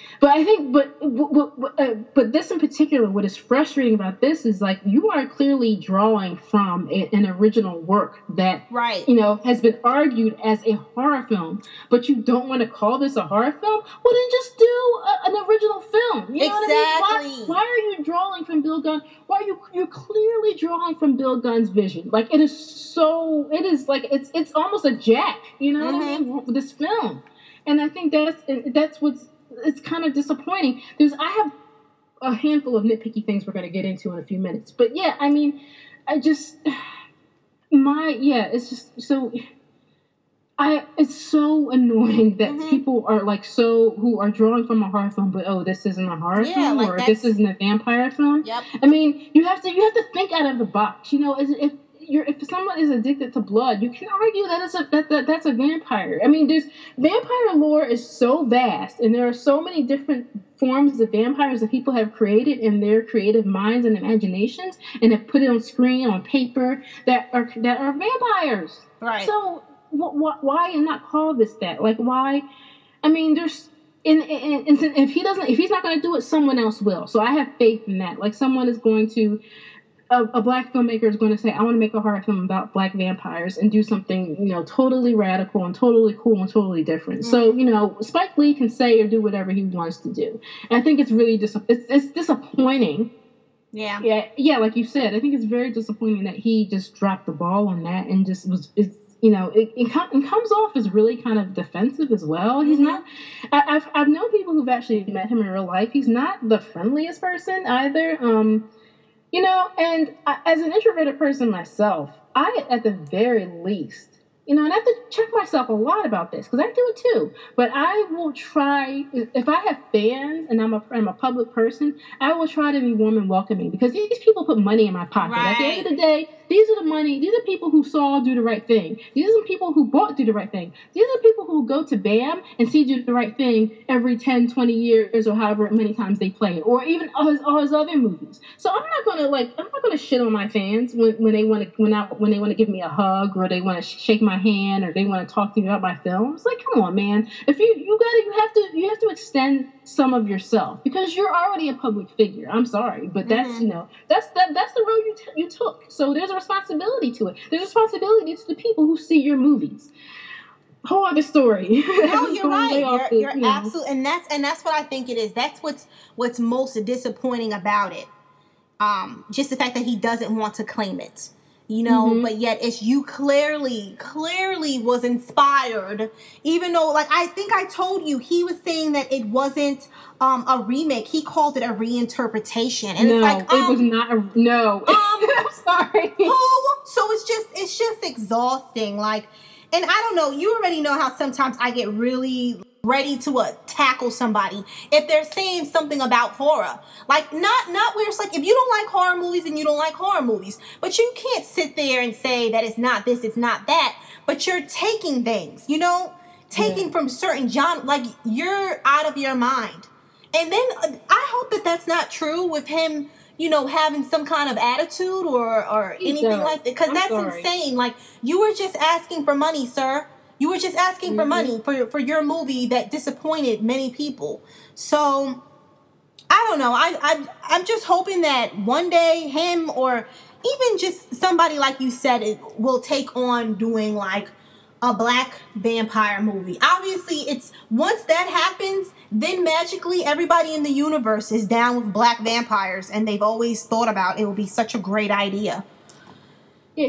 this in particular, what is frustrating about this is like you are clearly drawing from an original work that has been argued as a horror film, but you don't want to call this a horror film. Well, then just do an original film. You know what I mean? Why are you drawing from Bill Gunn? Why are you're clearly drawing from Bill Gunn's vision? Like, it is like it's almost a jack, what I mean, this film. And I think that's it's kind of disappointing. I have a handful of nitpicky things we're going to get into in a few minutes. But I mean, it's just so it's so annoying that people are like who are drawing from a horror film, but this isn't a horror film, like, or this isn't a vampire film. Yep. I mean, you have to think out of the box. If someone is addicted to blood, you can argue that that's a vampire. I mean, vampire lore is so vast, and there are so many different forms of vampires that people have created in their creative minds and imaginations, and have put it on screen, on paper, that are vampires. Right. So why not call this that? Like, why? I mean, there's. If he's not going to do it, someone else will. So I have faith in that. Like, someone is going to. A black filmmaker is going to say, I want to make a horror film about black vampires and do something, totally radical and totally cool and totally different. So, Spike Lee can say or do whatever he wants to do. And I think it's really it's disappointing. Yeah. Yeah, like you said, I think it's very disappointing that he just dropped the ball on that and just it comes off as really kind of defensive as well. He's not. I've known people who've actually met him in real life. He's not the friendliest person either. And as an introverted person myself, I, at the very least, and I have to check myself a lot about this because I do it too. But I will try, if I have fans and I'm a public person, I will try to be warm and welcoming because these people put money in my pocket. Right. At the end of the day, these are people who saw Do the Right Thing. These are people who bought Do the Right Thing. These are people who go to BAM and see Do the Right Thing every 10, 20 years or however many times they play it, or even all his other movies. So I'm not gonna shit on my fans when they want to give me a hug, or they want to shake my hand, or they want to talk to me about my films. Like, come on, man. If you have to extend some of yourself, because you're already a public figure. I'm sorry, but that's that's the road you took. So there's a responsibility to it. There's a responsibility to the people who see your movies. Whole other story. No, you're right. You're absolutely, and that's what I think it is. That's what's most disappointing about it. Just the fact that he doesn't want to claim it. But yet it's you clearly was inspired, even though, like, I think I told you, he was saying that it wasn't a remake. He called it a reinterpretation. And no, it's like, it was not I'm sorry. So it's just exhausting. Like, and I don't know, you already know how sometimes I get really ready to tackle somebody if they're saying something about horror. Like, not where it's like, if you don't like horror movies, then you don't like horror movies. But you can't sit there and say that it's not this, it's not that. But you're taking things, taking from certain genre, like, you're out of your mind. And then I hope that that's not true with him, having some kind of attitude or anything like that. Because that's insane. Like, you were just asking for money, sir. You were just asking for money for your movie that disappointed many people. So, I don't know. I'm just hoping that one day him, or even just somebody like you said, will take on doing like a black vampire movie. Obviously, once that happens, then magically everybody in the universe is down with black vampires, and they've always thought about it would be such a great idea. Yeah,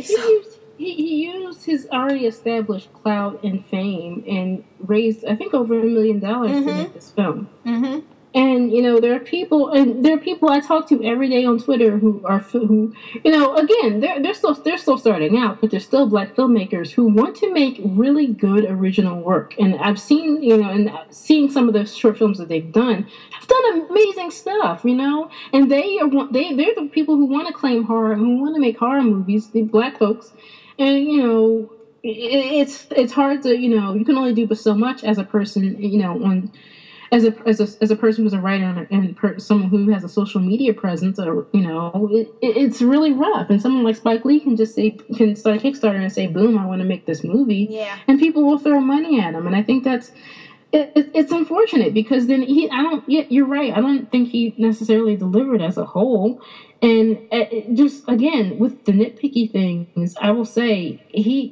he used his already established clout and fame and raised, I think, over $1 million to make this film. Mm-hmm. And there are people I talk to every day on Twitter who again, they're still starting out, but they're still black filmmakers who want to make really good original work. And I've seen and seeing some of the short films that they've done have done amazing stuff, and they're the people who want to claim horror, who want to make horror movies, the black folks. And it's hard to you can only do but so much as a person as a person who's a writer and someone who has a social media presence, or it's really rough. And someone like Spike Lee can start a Kickstarter and say, boom, I want to make this movie, and people will throw money at him. And I think that's it's unfortunate, because then you're right, I don't think he necessarily delivered as a whole. And just again, with the nitpicky things, I will say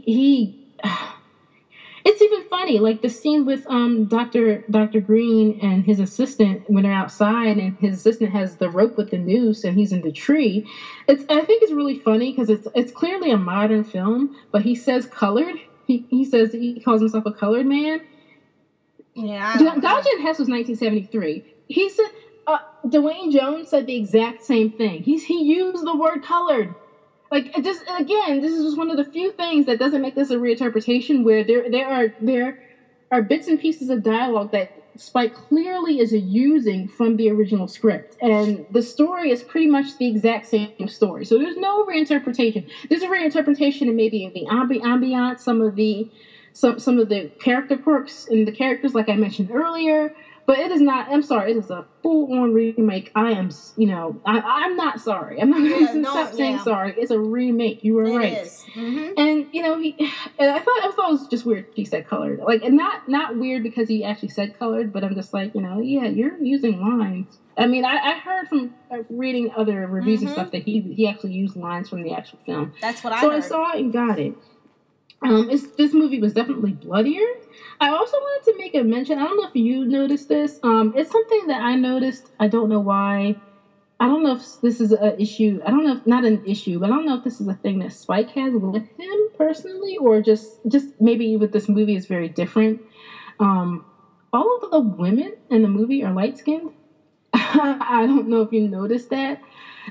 he it's even funny, like the scene with Dr. Green and his assistant when they're outside, and his assistant has the rope with the noose, and he's in the tree. I think it's really funny because it's clearly a modern film, but he says colored. He says he calls himself a colored man. Yeah. Dodger and Hess was 1973. He said. Dwayne Jones said the exact same thing. He used the word colored. Like, this is just one of the few things that doesn't make this a reinterpretation, where there are bits and pieces of dialogue that Spike clearly is using from the original script. And the story is pretty much the exact same story. So there's no reinterpretation. There's a reinterpretation in maybe the ambiance, some of the character quirks in the characters, like I mentioned earlier. But it is not, I'm sorry, it is a full-on remake. I'm not sorry. I'm not going to stop saying sorry. It's a remake. You were right. Is. Mm-hmm. And, I thought it was just weird he said colored. Like, and not weird because he actually said colored, but I'm just like, you're using lines. I mean, I heard from reading other reviews and stuff that he actually used lines from the actual film. That's what I heard. So I saw it and got it. This movie was definitely bloodier. I also wanted to make a mention. I don't know if you noticed this. It's something that I noticed. I don't know why. I don't know if this is an issue. I don't know if not an issue, but I don't know if this is a thing that Spike has with him personally, or just maybe with this movie is very different. All of the women in the movie are light skinned. I don't know if you noticed that.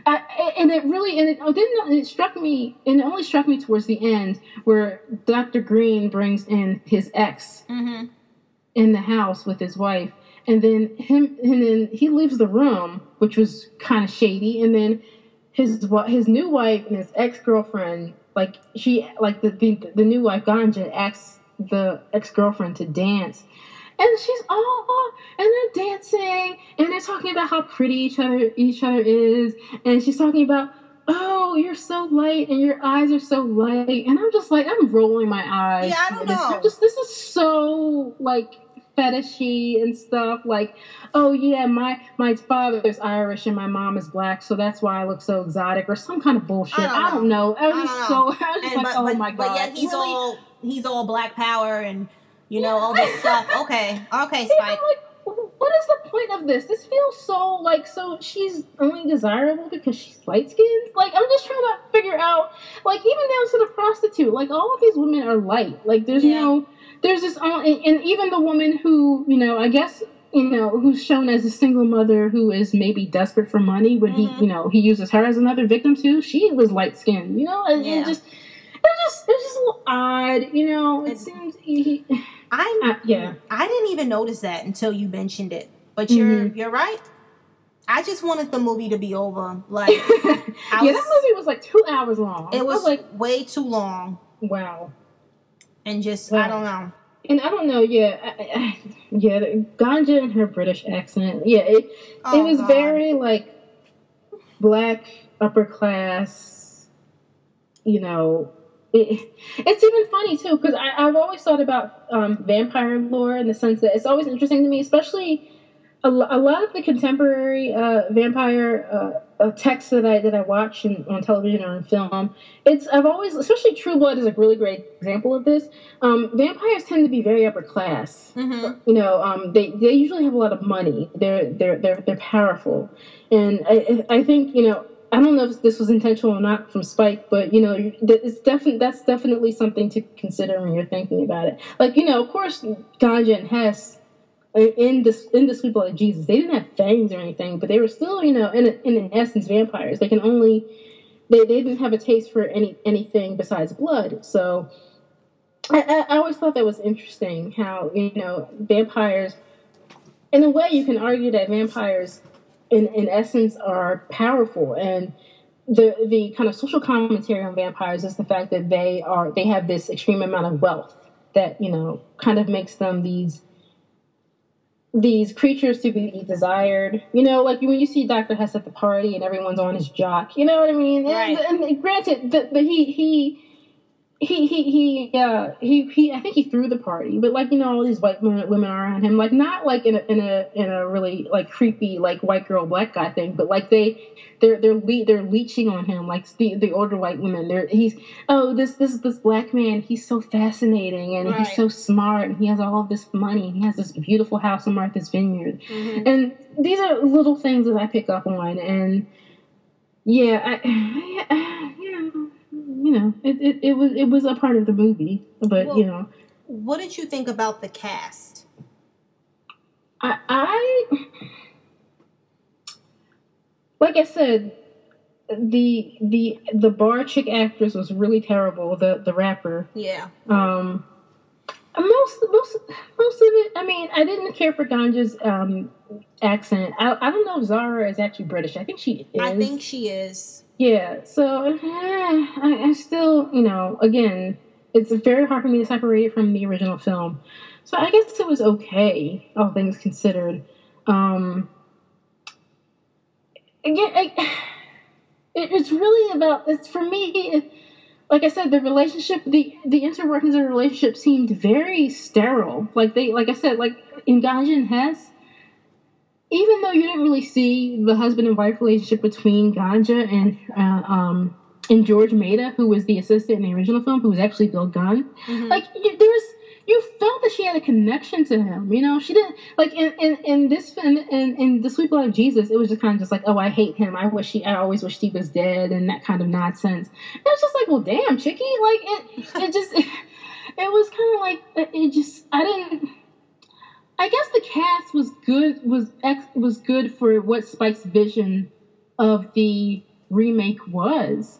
It struck me, and it only struck me towards the end, where Dr. Green brings in his ex in the house with his wife, and then he leaves the room, which was kind of shady, and then his new wife and his ex-girlfriend, like the new wife Ganja asks the ex-girlfriend to dance, and she's and they're dancing and they're talking about how pretty each other is, and she's talking about, oh, you're so light and your eyes are so light, and I'm just like, I'm rolling my eyes. Yeah, I don't know. This is so like fetishy and stuff. Like, oh yeah, my father's Irish and my mom is black, so that's why I look so exotic, or some kind of bullshit. I don't know. I was just like, oh my god. But yeah, he's all black power and all this stuff. Okay, Spike. I'm like, what is the point of this? This feels so she's only desirable because she's light skinned. Like, I'm just trying to figure out, like, even down to the prostitute, like, all of these women are light. Like, there's this, and even the woman who, I guess, who's shown as a single mother who is maybe desperate for money when he uses her as another victim too. She was light skinned, and it's just a little odd, It seems. I didn't even notice that until you mentioned it. But you're right. I just wanted the movie to be over. Like, that movie was like 2 hours long. It was like way too long. Wow. And just I don't know. And I don't know. Ganja and her British accent. Yeah, it was very like black upper class. It's even funny too, because I've always thought about vampire lore in the sense that it's always interesting to me, especially a lot of the contemporary vampire texts that I watch on television or in film. I've always, especially True Blood is a really great example of this. Vampires tend to be very upper class. Mm-hmm. They usually have a lot of money. They're powerful, and I think I don't know if this was intentional or not from Spike, but that's definitely something to consider when you're thinking about it. Like, of course, Ganja and Hess in the Sweet Blood of Jesus, they didn't have fangs or anything, but they were still, in essence, vampires. They didn't have a taste for anything besides blood. So I always thought that was interesting how vampires, in a way, you can argue that vampires in essence are powerful, and the kind of social commentary on vampires is the fact that they have this extreme amount of wealth that kind of makes them these creatures to be desired. Like when you see Dr. Hess at the party and everyone's on his jock, you know what I mean? Right. And granted, he I think he threw the party, but all these white women around him, like not like in a really like creepy like white girl black guy thing, but like they're leeching on him, like the older white women. This black man, he's so fascinating and he's so smart and he has all of this money and he has this beautiful house in Martha's Vineyard, and these are little things that I pick up on, and it was a part of the movie, but What did you think about the cast? I like I said, the bar chick actress was really terrible. The rapper, yeah. Most of it. I mean, I didn't care for Ganja's accent. I don't know if Zara is actually British. I think she is. I think she is. Yeah, so I still, again, it's very hard for me to separate it from the original film. So I guess it was okay, all things considered. Again, it's really about, for me, like I said, the relationship, the interworkings of the relationship seemed very sterile. Like I said, like in Ganja and Hess, even though you didn't really see the husband and wife relationship between Ganja and George Maida, who was the assistant in the original film, who was actually Bill Gunn, like you felt that she had a connection to him. She didn't like in the Sweet Blood of Jesus. It was just kind of just like, oh, I hate him. I always wished he was dead, and that kind of nonsense. It was just like, well, damn, chickie, like it was kind of like it just I didn't. I guess the cast was good for what Spike's vision of the remake was.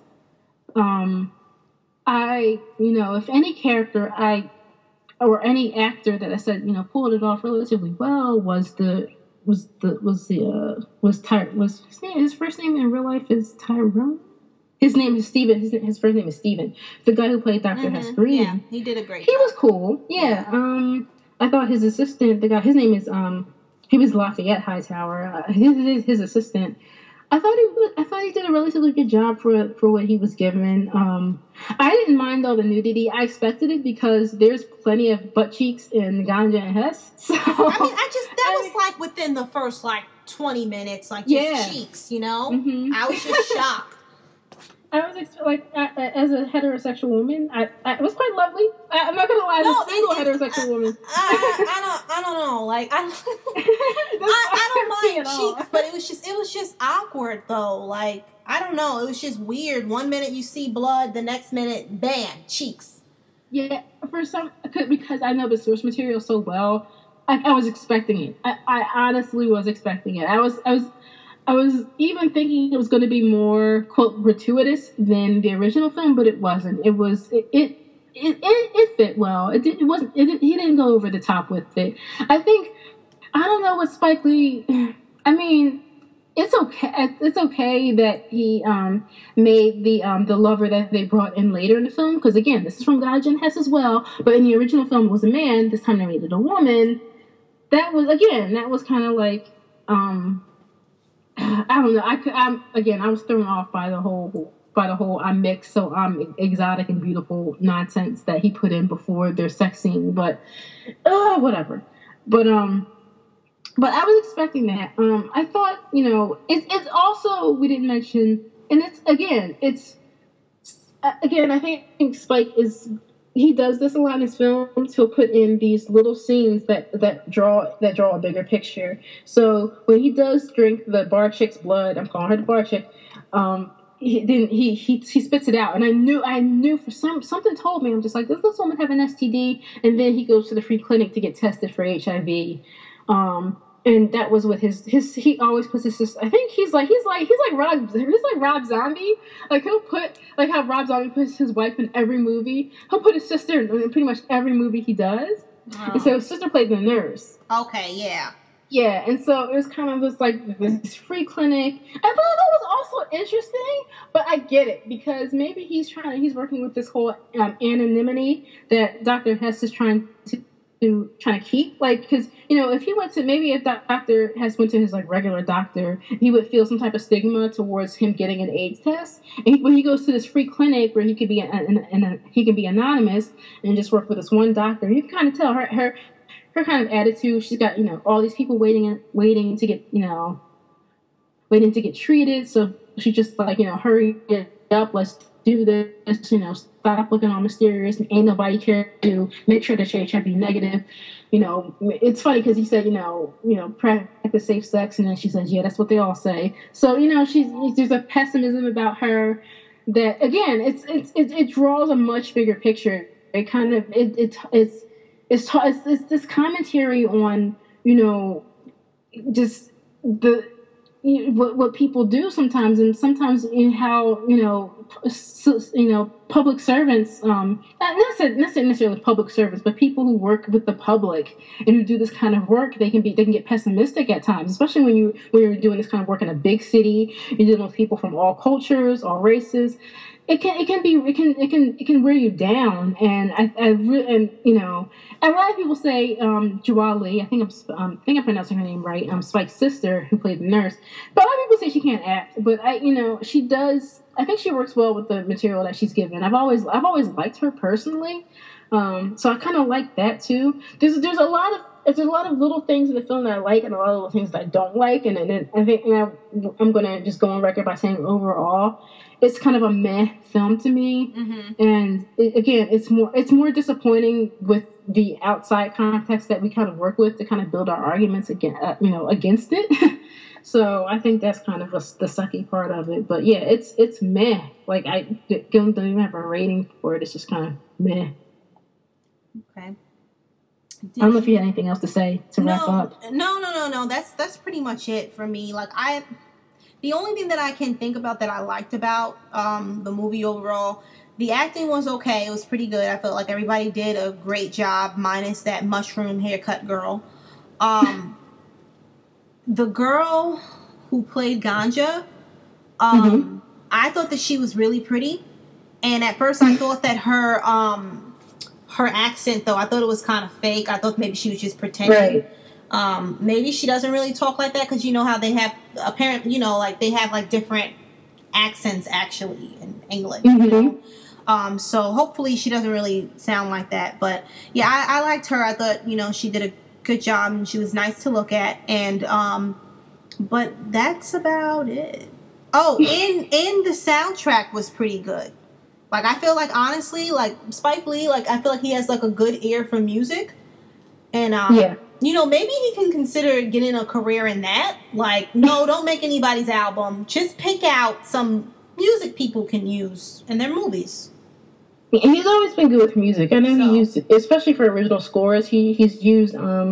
If any character or any actor that I said pulled it off relatively well was the his first name in real life is Tyrone. His name is Steven. His first name is Steven. The guy who played Dr. Hess Green. Yeah, he did a great job. He was cool. Yeah. I thought his assistant, the guy, his name is he was Lafayette Hightower. His assistant. I thought he did a relatively good job for what he was given. I didn't mind all the nudity. I expected it because there's plenty of butt cheeks in Ganja and Hess. So that was like within the first like 20 minutes, like just cheeks, you know. Mm-hmm. I was just shocked. I was as a heterosexual woman, I was quite lovely. I'm not gonna lie, as a single heterosexual woman. I don't know. Like I don't mind cheeks, but it was just awkward though. Like I don't know, it was just weird. One minute you see blood, the next minute, bam, cheeks. Yeah, because I know the source material so well, I was expecting it. I honestly was expecting it. I was even thinking it was going to be more, quote, gratuitous than the original film, but it wasn't. It fit well. He didn't go over the top with it. I don't know what Spike Lee, I mean, it's okay that he made the lover that they brought in later in the film, because again, this is from Ganja and Hess as well, but in the original film it was a man, this time they made it a woman. That was kind of like, I don't know. I was thrown off by the whole I'm mixed, so I'm exotic and beautiful nonsense that he put in before their sex scene. But whatever. But I was expecting that. I thought, it's also, we didn't mention, and I think Spike he does this a lot in his films. He'll put in these little scenes that draw a bigger picture. So when he does drink the bar chick's blood, I'm calling her the bar chick, he spits it out, and I knew for something told me, I'm just like, does this woman have an STD? And then he goes to the free clinic to get tested for HIV. And that was with his he always puts his sister. I think he's like Rob Zombie. Like he'll put, like how Rob Zombie puts his wife in every movie. He'll put his sister in pretty much every movie he does. Oh. And so his sister played the nurse. Okay, yeah. Yeah, and so it was kind of just like this free clinic. I thought that was also interesting, but I get it because maybe he's working with this whole anonymity that Dr. Hess is trying to keep, like, because if Dr. Hess went to his like regular doctor, he would feel some type of stigma towards him getting an AIDS test. And when he goes to this free clinic where he could be he can be anonymous and just work with this one doctor, you can kind of tell her kind of attitude. She's got all these people waiting to get treated, so she just like hurry it up, let's do this, stop looking all mysterious, and ain't nobody care to make sure that you're HIV negative. It's funny because he said, practice safe sex, and then she says, yeah, that's what they all say. So, there's a pessimism about her that, again, it draws a much bigger picture. It kind of, it's this commentary on, just what people do sometimes, and sometimes in how public servants, not necessarily public servants, but people who work with the public and who do this kind of work, they can get pessimistic at times, especially when you're doing this kind of work in a big city. You're dealing with people from all cultures, all races. It can wear you down, and a lot of people say Joelle Lee, I think I'm pronouncing her name right, Spike's sister who played the nurse, but a lot of people say she can't act, but she does. I think she works well with the material that she's given. I've always liked her personally, so I kind of like that too. There's a lot of little things in the film that I like, and a lot of little things that I don't like, and I think I'm gonna just go on record by saying overall, it's kind of a meh film to me. Mm-hmm. And it's more disappointing with the outside context that we kind of work with to kind of build our arguments against it. So I think that's kind of the sucky part of it. But yeah, it's meh. Like I don't even have a rating for it. It's just kind of meh. Okay. I don't know if you had anything else to say to wrap up. No. That's pretty much it for me. Like the only thing that I can think about that I liked about the movie overall, the acting was okay. It was pretty good. I felt like everybody did a great job, minus that mushroom haircut girl. the girl who played Ganja, I thought that she was really pretty. And at first I thought that her accent, though, I thought it was kind of fake. I thought maybe she was just pretending. Right. Maybe she doesn't really talk like that because you know how they have, apparently, you know, like they have like different accents actually in England. You know? So hopefully she doesn't really sound like that. But yeah, I liked her. I thought, you know, she did a good job and she was nice to look at. And but that's about it. Oh, in the soundtrack was pretty good. Like, I feel like, honestly, like, Spike Lee, like, I feel like he has, like, a good ear for music. And, you know, maybe he can consider getting a career in that. Like, no, don't make anybody's album. Just pick out some music people can use in their movies. And he's always been good with music. I know he used, especially for original scores, he's used,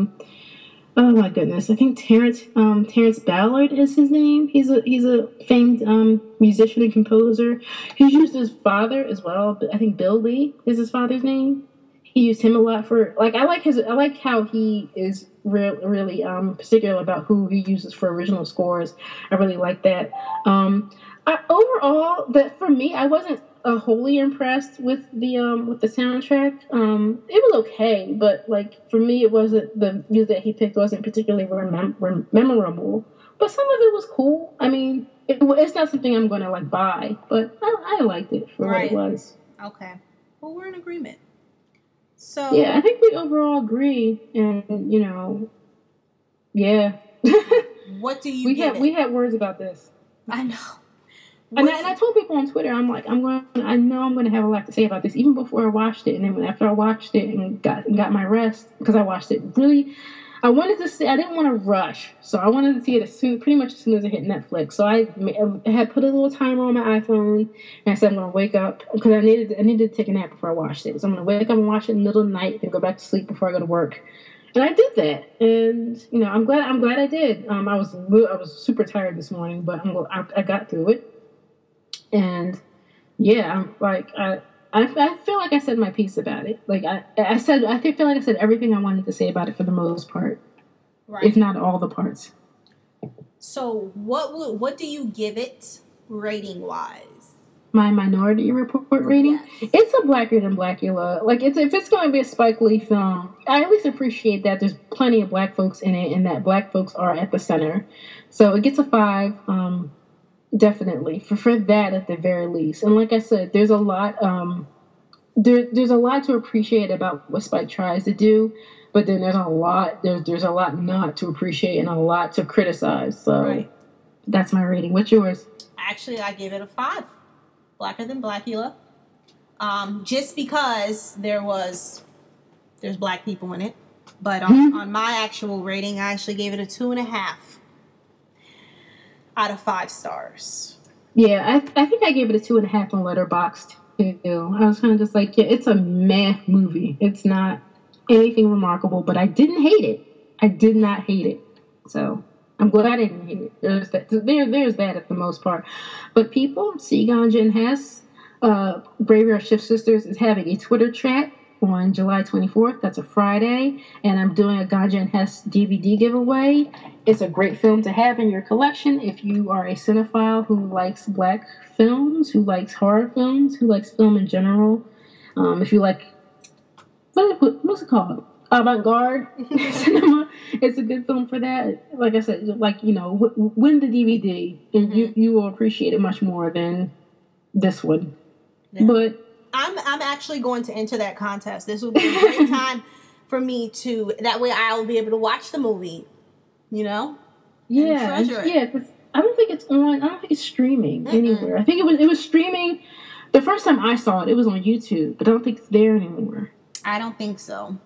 oh my goodness, I think Terrence Ballard is his name. He's a famed musician and composer. He's used his father as well. I think Bill Lee is his father's name. He used him a lot for, like, I like how he is really particular about who he uses for original scores. I really like that. Overall, that for me, I wasn't wholly impressed with the soundtrack. It was okay, but like for me, it wasn't, the music that he picked wasn't particularly memorable. But some of it was cool. I mean, it's not something I'm going to like buy, but I liked it for what it was. Okay, well, we're in agreement. So yeah, I think we overall agree, and you know, yeah. What do you? We had words about this. I know. And I told people on Twitter, I'm like, I know I'm going to have a lot to say about this, even before I watched it. And then after I watched it and got my rest, because I watched it really, I wanted to see, I didn't want to rush. So I wanted to see it pretty much as soon as it hit Netflix. So I had put a little timer on my iPhone, and I said I'm going to wake up, because I needed to take a nap before I watched it. So I'm going to wake up and watch it in the middle of the night, then go back to sleep before I go to work. And I did that, and you know, I'm glad I did. I was super tired this morning, but I got through it. And yeah, I'm like, I feel like I said my piece about it. Like I feel like I said everything I wanted to say about it for the most part, right? If not all the parts. So what do you give it rating wise? My Minority Report rating? Yes. It's a blacker than Blackula. Like if it's going to be a Spike Lee film, I at least appreciate that there's plenty of black folks in it, and that black folks are at the center. So it gets a 5. Definitely for that at the very least. And like I said, there's a lot there's a lot to appreciate about what Spike tries to do, but then there's a lot not to appreciate and a lot to criticize. So that's my rating. What's yours? Actually, I give it a 5. Blacker than Blackula. Just because there's black people in it. But on my actual rating, I actually gave it a 2.5 out of 5 stars. Yeah, I think I gave it a 2.5 on Letterboxd too. I was kind of just like, yeah, it's a meh movie. It's not anything remarkable, but I didn't hate it. I did not hate it. So I'm glad I didn't hate it. There's that at the most part. But people, see Ganja and Hess, Braveheart Shift Sisters is having a Twitter chat on July 24th. That's a Friday. And I'm doing a Ganja and Hess DVD giveaway. It's a great film to have in your collection if you are a cinephile who likes black films, who likes horror films, who likes film in general. If you like, what's it called? Avant-garde cinema. It's a good film for that. Like I said, like, you know, win the DVD and you will appreciate it much more than this one. Yeah. But I'm actually going to enter that contest. This will be a great time for me to, that way I'll be able to watch the movie, you know? Yeah. Yeah, because I don't think it's streaming anywhere. I think it was streaming, the first time I saw it was on YouTube, but I don't think it's there anymore. I don't think so.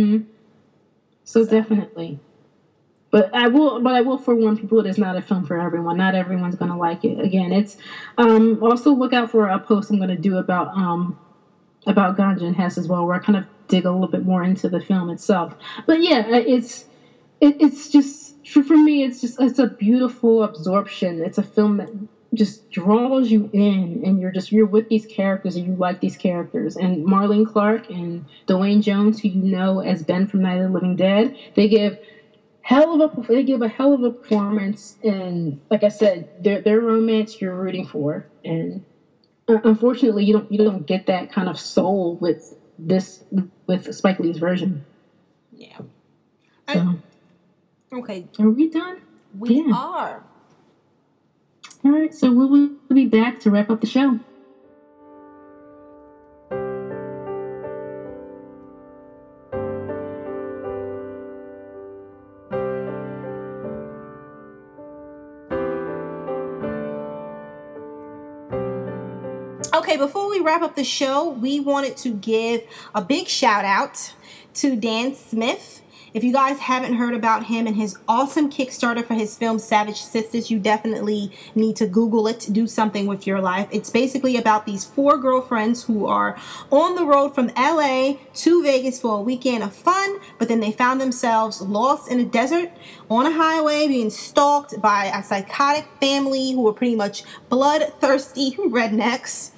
So definitely. But I will forewarn people, it is not a film for everyone. Not everyone's going to like it. Again, it's also look out for a post I'm going to do about Ganja and Hess as well, where I kind of dig a little bit more into the film itself. But yeah, it's just for me, it's a beautiful absorption. It's a film that just draws you in, and you're with these characters and you like these characters. And Marlene Clark and Dwayne Jones, who you know as Ben from Night of the Living Dead, they give they give a hell of a performance, and like I said, their romance you're rooting for, and unfortunately you don't get that kind of soul with Spike Lee's version. Yeah. So, okay. Are we done? We are. All right, so we will be back to wrap up the show. Okay, before we wrap up the show, we wanted to give a big shout out to Dan Smith. If you guys haven't heard about him and his awesome Kickstarter for his film Savage Sisters, you definitely need to Google it, do something with your life. It's basically about these 4 girlfriends who are on the road from LA to Vegas for a weekend of fun, but then they found themselves lost in a desert on a highway being stalked by a psychotic family who were pretty much bloodthirsty rednecks.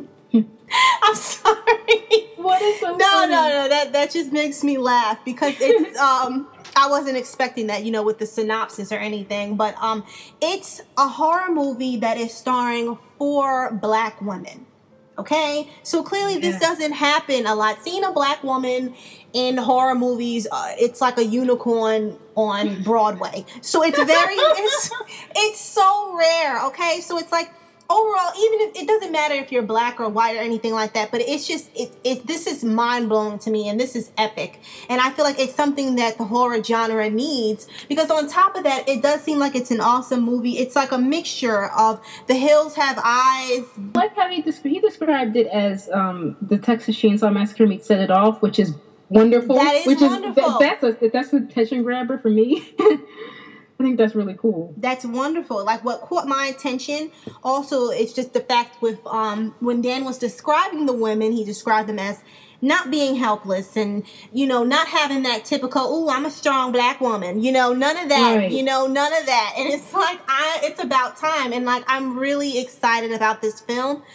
I'm sorry. What is so No, funny? that just makes me laugh because it's I wasn't expecting that, with the synopsis or anything, but it's a horror movie that is starring 4 black women. Okay? So clearly this doesn't happen a lot. Seeing a black woman in horror movies, it's like a unicorn on Broadway. So it's it's so rare, okay? So it's like overall, even if it doesn't matter if you're black or white or anything like that, but it's just this is mind blowing to me, and this is epic, and I feel like it's something that the horror genre needs, because on top of that, it does seem like it's an awesome movie. It's like a mixture of The Hills Have Eyes. I like how he described it as the Texas Chainsaw Massacre meets Set It Off, which is wonderful. That is wonderful. That's a attention grabber for me. I think that's really cool. That's wonderful. Like, what caught my attention also, it's just the fact with when Dan was describing the women, he described them as not being helpless and, not having that typical, ooh, I'm a strong black woman, none of that, right. None of that. And it's like, it's about time. And like, I'm really excited about this film.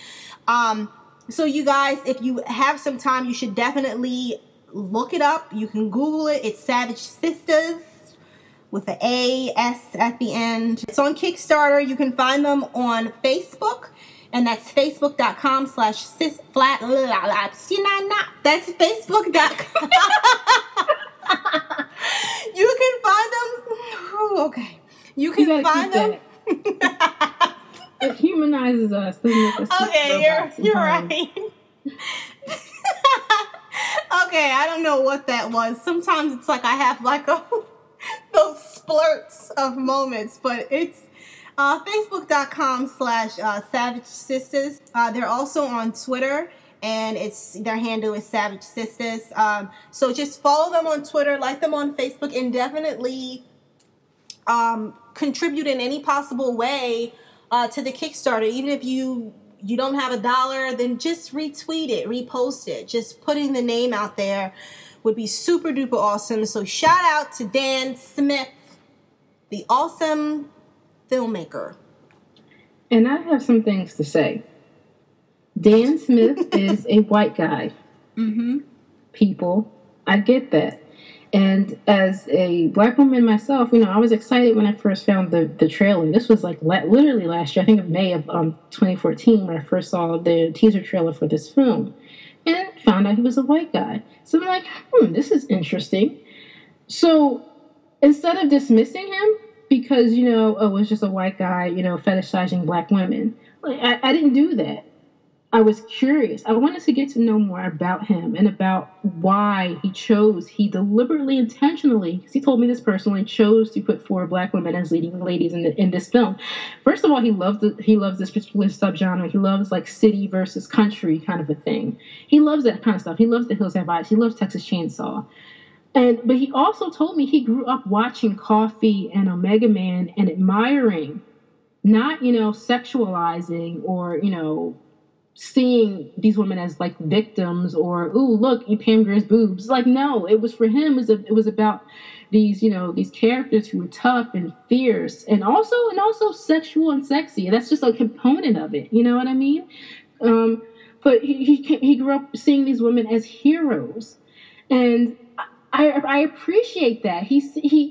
So you guys, if you have some time, you should definitely look it up. You can Google it. It's Savage Sisters, with the A-S at the end. It's on Kickstarter. You can find them on Facebook, and that's facebook.com/cisflat. That's facebook.com. You can find them. Oh, okay. You can find them. It humanizes us. Okay, you're right. Okay, I don't know what that was. Sometimes it's like I have like those splurts of moments, but it's facebook.com/Savage Sisters. They're also on Twitter, and their handle is Savage Sisters. So just follow them on Twitter, like them on Facebook, and definitely contribute in any possible way to the Kickstarter. Even if you don't have $1, then just retweet it, repost it. Just putting the name out there would be super duper awesome. So shout out to Dan Smith, the awesome filmmaker. And I have some things to say. Dan Smith is a white guy. Mm-hmm. People, I get that. And as a black woman myself, I was excited when I first found the trailer. This was like literally last year, I think of May of 2014, when I first saw the teaser trailer for this film. And found out he was a white guy. So I'm like, this is interesting. So instead of dismissing him because, it's just a white guy, fetishizing black women, I didn't do that. I was curious. I wanted to get to know more about him and about why he deliberately, intentionally, because he told me this personally, chose to put 4 black women as leading ladies in this film. First of all, he loves this particular subgenre. He loves like city versus country kind of a thing. He loves that kind of stuff. He loves The Hills Have Eyes. He loves Texas Chainsaw. But he also told me he grew up watching Coffy and Omega Man and admiring, not, sexualizing or, seeing these women as like victims or, ooh, look, Pam Grier's boobs. Like, no, it was for him. It was about these, these characters who were tough and fierce and also sexual and sexy. That's just a component of it. You know what I mean? But he grew up seeing these women as heroes, and I appreciate that. He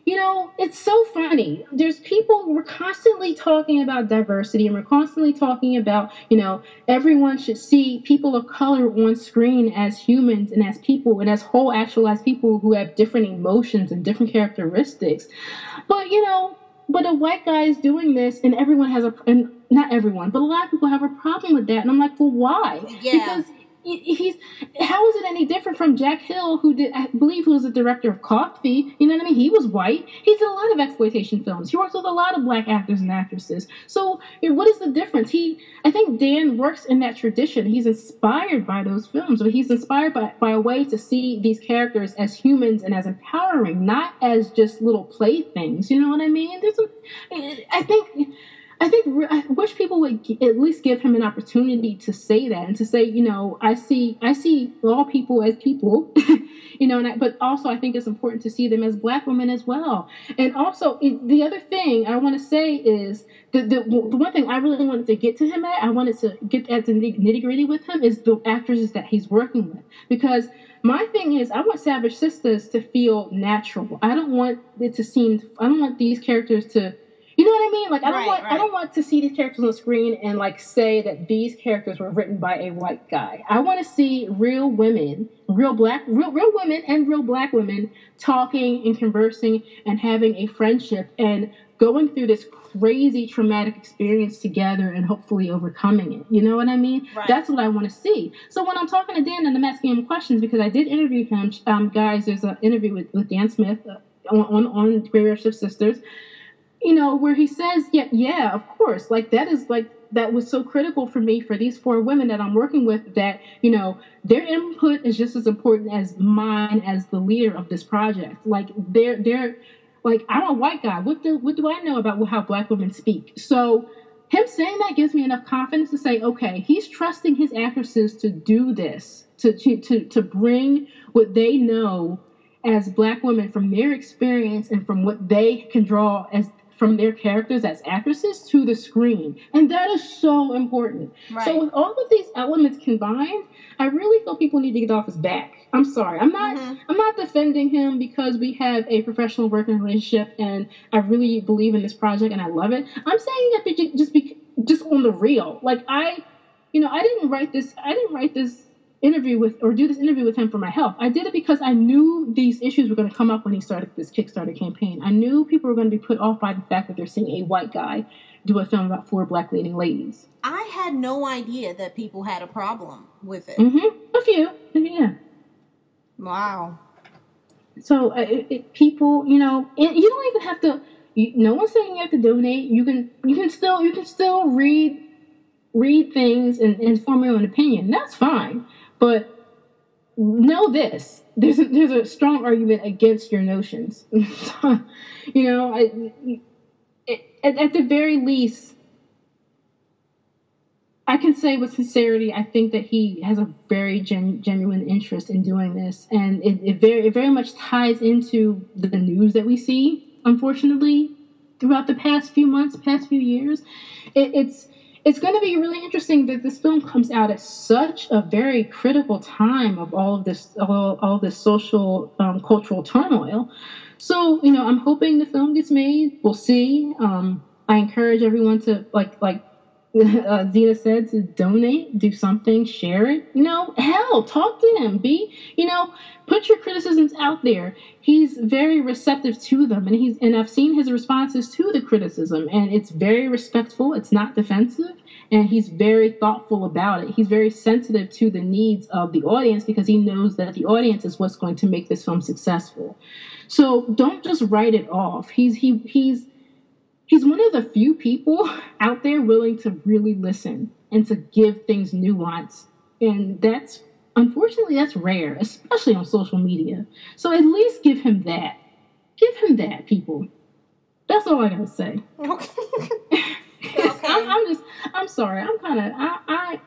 it's so funny. There's people, we're constantly talking about diversity, and we're constantly talking about, everyone should see people of color on screen as humans and as people and as whole actualized people who have different emotions and different characteristics. But, but a white guy is doing this, and everyone has and not everyone, but a lot of people have a problem with that. And I'm like, well, why? Yeah. Because how is it any different from Jack Hill, I believe, who was the director of Coffee? You know what I mean? He was white. He did a lot of exploitation films. He works with a lot of black actors and actresses. So what is the difference? I think Dan works in that tradition. He's inspired by those films, but he's inspired by a way to see these characters as humans and as empowering, not as just little playthings. You know what I mean? I wish people would at least give him an opportunity to say that and to say, I see all people as people, but also I think it's important to see them as black women as well. And also the other thing I want to say is the one thing I really wanted to get to him at, I wanted to get at the nitty gritty with him is the actresses that he's working with, because my thing is I want Savage Sisters to feel natural. I don't want these characters to, you know what I mean? Like, I don't want to see these characters on the screen and say that these characters were written by a white guy. I want to see real women, real women and real black women talking and conversing and having a friendship and going through this crazy traumatic experience together and hopefully overcoming it. You know what I mean? Right. That's what I want to see. So when I'm talking to Dan and I'm asking him questions, because I did interview him, guys, there's an interview with Dan Smith on Graveyard Shift Sisters, where he says, yeah, of course, that was so critical for me, for these 4 women that I'm working with, that, their input is just as important as mine as the leader of this project. They're I'm a white guy. What do I know about how black women speak? So him saying that gives me enough confidence to say, okay, he's trusting his actresses to do this, to bring what they know as black women from their experience and from what they can draw from their characters as actresses to the screen. And that is so important. Right. So with all of these elements combined, I really feel people need to get off his back. I'm sorry. I'm not defending him because we have a professional working relationship and I really believe in this project and I love it. I'm saying that just on the real. I didn't write this interview do this interview with him for my health. I did it because I knew these issues were going to come up when he started this Kickstarter campaign. I knew people were going to be put off by the fact that they're seeing a white guy do a film about 4 black leading ladies. I had no idea that people had a problem with it. Mm-hmm. A few, yeah. Wow. So people, you don't even have to. No one's saying you have to donate. You can still read things and form your own opinion. That's fine. But know this: there's a strong argument against your notions. At the very least, I can say with sincerity, I think that he has a very genuine interest in doing this, and it very much ties into the news that we see, unfortunately, throughout the past few months, past few years. It's going to be really interesting that this film comes out at such a very critical time of all of this social, cultural turmoil. So, I'm hoping the film gets made. We'll see. I encourage everyone to, like Zena said, to donate, do something, share it. Hell, talk to him. Put your criticisms out there. He's very receptive to them, and I've seen his responses to the criticism, and it's very respectful. It's not defensive, and he's very thoughtful about it. He's very sensitive to the needs of the audience because he knows that the audience is what's going to make this film successful. So don't just write it off. He's one of the few people out there willing to really listen and to give things nuance. And unfortunately, that's rare, especially on social media. So at least give him that. Give him that, people. That's all I gotta say. Okay. I'm sorry. I'm kind of,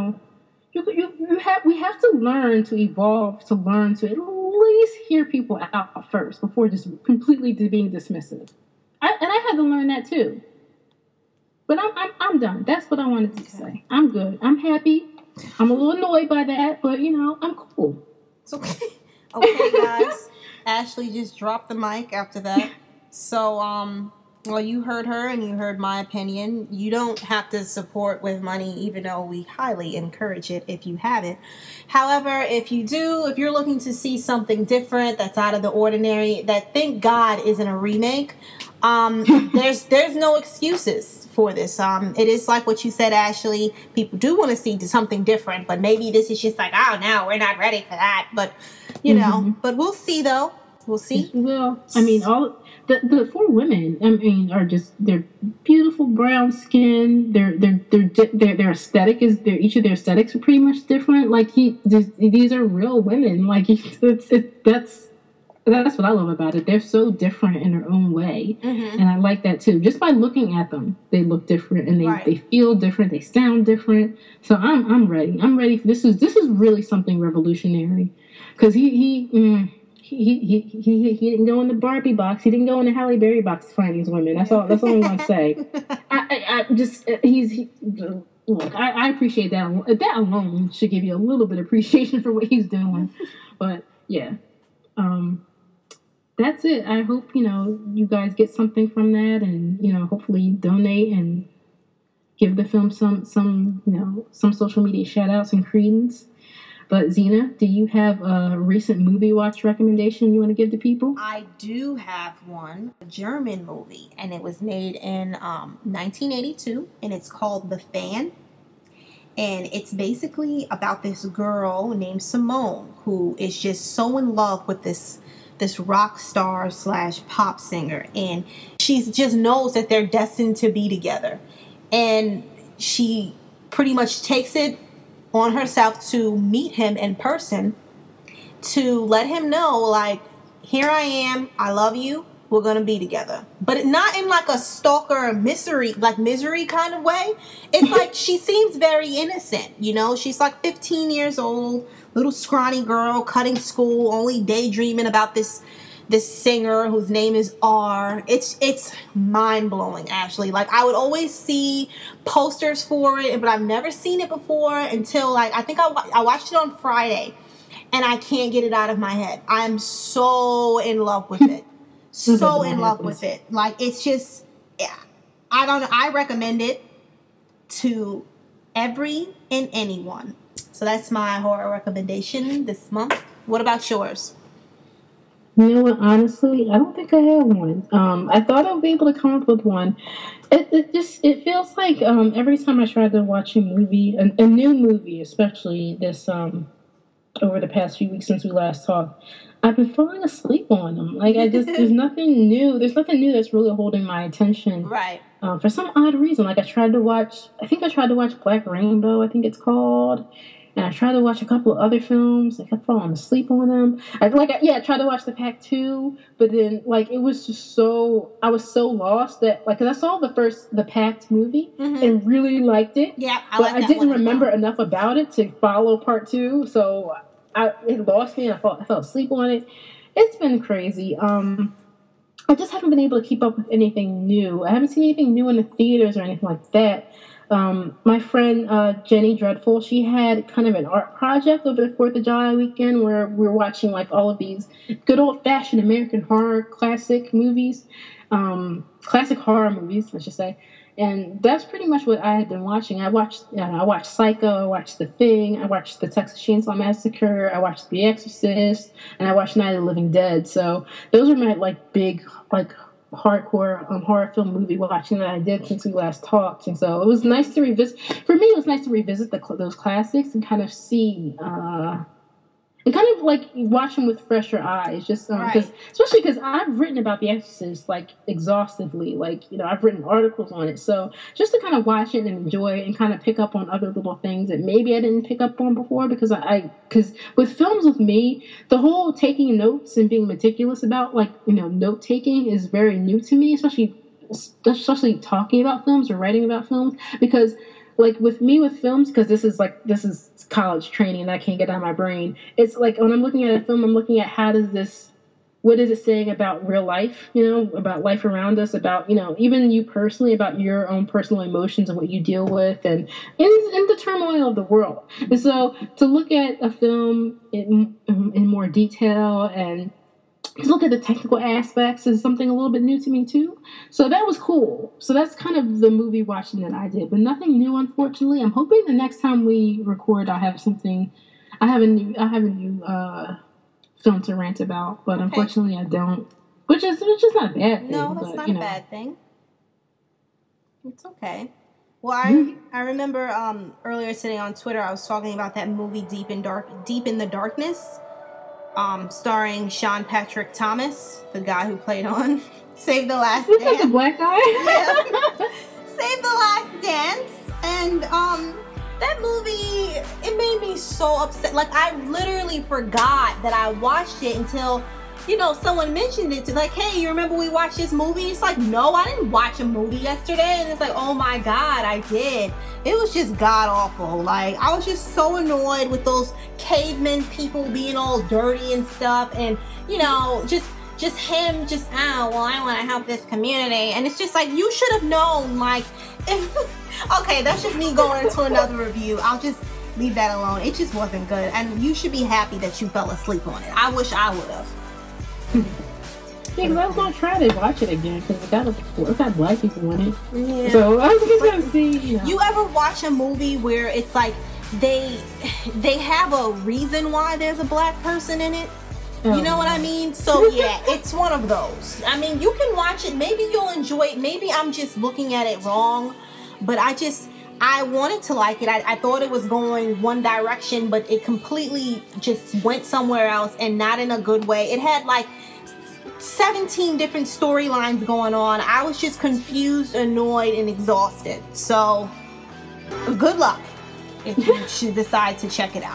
we have to learn to evolve, to learn to at least hear people out first before just completely being dismissive. And I had to learn that too. But I'm done. That's what I wanted to say. I'm good. I'm happy. I'm a little annoyed by that, but I'm cool. It's okay. Okay, guys. Ashley just dropped the mic after that. So, well, you heard her and you heard my opinion. You don't have to support with money, even though we highly encourage it if you have it. However, if you do, if you're looking to see something different that's out of the ordinary, that thank God isn't a remake, there's no excuses for this. It is like what you said, Ashley. People do want to see something different, but maybe this is just like, oh no, we're not ready for that. But you know, but we'll see though. We'll see. Well, I mean, all the four women, I mean, are just they're beautiful brown skin. Their aesthetic is each of their aesthetics are pretty much different. Like these are real women. Like that's what I love about it. They're so different in their own way, and I like that too. Just by looking at them, they look different and they feel different. They sound different. So I'm ready. I'm ready. This is really something revolutionary because he didn't go in the Barbie box. He didn't go in the Halle Berry box to find these women. That's all I'm going to say. Look, I appreciate that. That alone should give you a little bit of appreciation for what he's doing. But yeah, that's it. I hope, you guys get something from that and, hopefully donate and give the film some social media shout outs and credence. But Zena, do you have a recent movie watch recommendation you want to give to people? I do have one, a German movie, and it was made in 1982, and it's called The Fan. And it's basically about this girl named Simone who is just so in love with this rock star / pop singer, and she just knows that they're destined to be together. And she pretty much takes it on herself to meet him in person to let him know, like, here I am, I love you, we're gonna be together. But not in like a stalker misery kind of way. It's like she seems very innocent, she's like 15 years old, little scrawny girl, cutting school, only daydreaming about this singer whose name is R. It's mind-blowing, Ashley. Like, I would always see posters for it, but I've never seen it before until, like, I think I watched it on Friday, and I can't get it out of my head. I'm so in love with it. So in love with it. Like, it's just, yeah. I don't know. I recommend it to every and anyone. So that's my horror recommendation this month. What about yours? You know what? Honestly, I don't think I have one. I thought I would be able to come up with one. It feels like every time I try to watch a movie, a new movie, especially this over the past few weeks since we last talked, I've been falling asleep on them. Like there's nothing new. There's nothing new that's really holding my attention. Right. For some odd reason, like I tried to watch Black Rainbow, I think it's called. And I tried to watch a couple of other films. I kept falling asleep on them. I tried to watch The Pact 2, but then it was just I was so lost that cause I saw the Pact movie and really liked it. Yeah, I didn't remember enough about it to follow part 2, so it lost me and I fell asleep on it. It's been crazy. I just haven't been able to keep up with anything new. I haven't seen anything new in the theaters or anything like that. My friend Jenny Dreadful, she had kind of an art project over the 4th of July weekend where we're watching all of these good old-fashioned American horror classic movies, classic horror movies, I should say. And that's pretty much what I had been watching. I watched Psycho, I watched The Thing, I watched The Texas Chainsaw Massacre, I watched The Exorcist, and I watched Night of the Living Dead. So those are my big hardcore horror film movie watching that I did since we last talked, and so it was nice to revisit. For me, it was nice to revisit those classics and kind of see, and kind of watch them with fresher eyes. Just especially because I've written about The Exorcist exhaustively. I've written articles on it, so just to kind of watch it and enjoy it and kind of pick up on other little things that maybe I didn't pick up on before. Because because with films with me, the whole taking notes and being meticulous about note taking is very new to me, especially talking about films or writing about films. Because with me with films, because this is college training and I can't get out of my brain. It's when I'm looking at a film, I'm looking at what is it saying about real life, about life around us, about, even you personally, about your own personal emotions and what you deal with and in the turmoil of the world. And so to look at a film in more detail and to look at the technical aspects is something a little bit new to me too. So that was cool. So that's kind of the movie watching that I did, but nothing new, unfortunately. I'm hoping the next time we record, I have a new film to rant about, but unfortunately I don't. Which is not a bad thing. No, that's but, not a bad thing. It's okay. Well, I remember earlier today on Twitter, I was talking about that movie Deep in the Darkness. Starring Sean Patrick Thomas, the guy who played on Save the Last Dance. Like the black guy? Yeah. Save the Last Dance. And that movie, it made me so upset. Like, I literally forgot that I watched it until, someone mentioned it to, like, hey, you remember we watched this movie? It's like, no, I didn't watch a movie yesterday. And it's like, oh my God, I did. It was just god awful. Like, I was just so annoyed with those cavemen people being all dirty and stuff. And, just him, I want to help this community. And it's just like, you should have known, like, okay, that's just me going into another review. I'll just leave that alone. It just wasn't good. And you should be happy that you fell asleep on it. I wish I would have. Yeah, because I was going to try to watch it again because it's got black people in it. Yeah. So I was just going to see, You ever watch a movie where it's like they have a reason why there's a black person in it? You know what I mean? So yeah, it's one of those. I mean, you can watch it. Maybe you'll enjoy it. Maybe I'm just looking at it wrong. But I wanted to like it. I thought it was going one direction, but it completely just went somewhere else and not in a good way. It had like 17 different storylines going on. I was just confused, annoyed, and exhausted. So good luck if you should decide to check it out.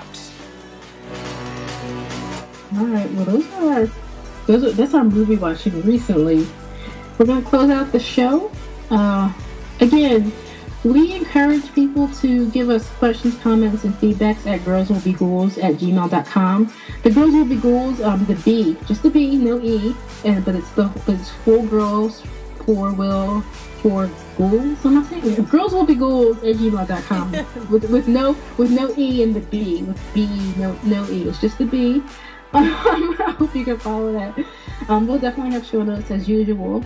All right, well, that's our movie watching recently. We're going to close out the show. Again, we encourage people to give us questions, comments, and feedbacks at girlswillbeghouls@gmail.com. The Girls Will Be Ghouls, the B, just the B, no E, but it's 4 girls, 4 will, 4 ghouls. I'm not saying it. Girls Will Be Ghouls@gmail.com with no E in the B, with B, no E. It's just the B. I hope you can follow that. We'll definitely have show notes as usual.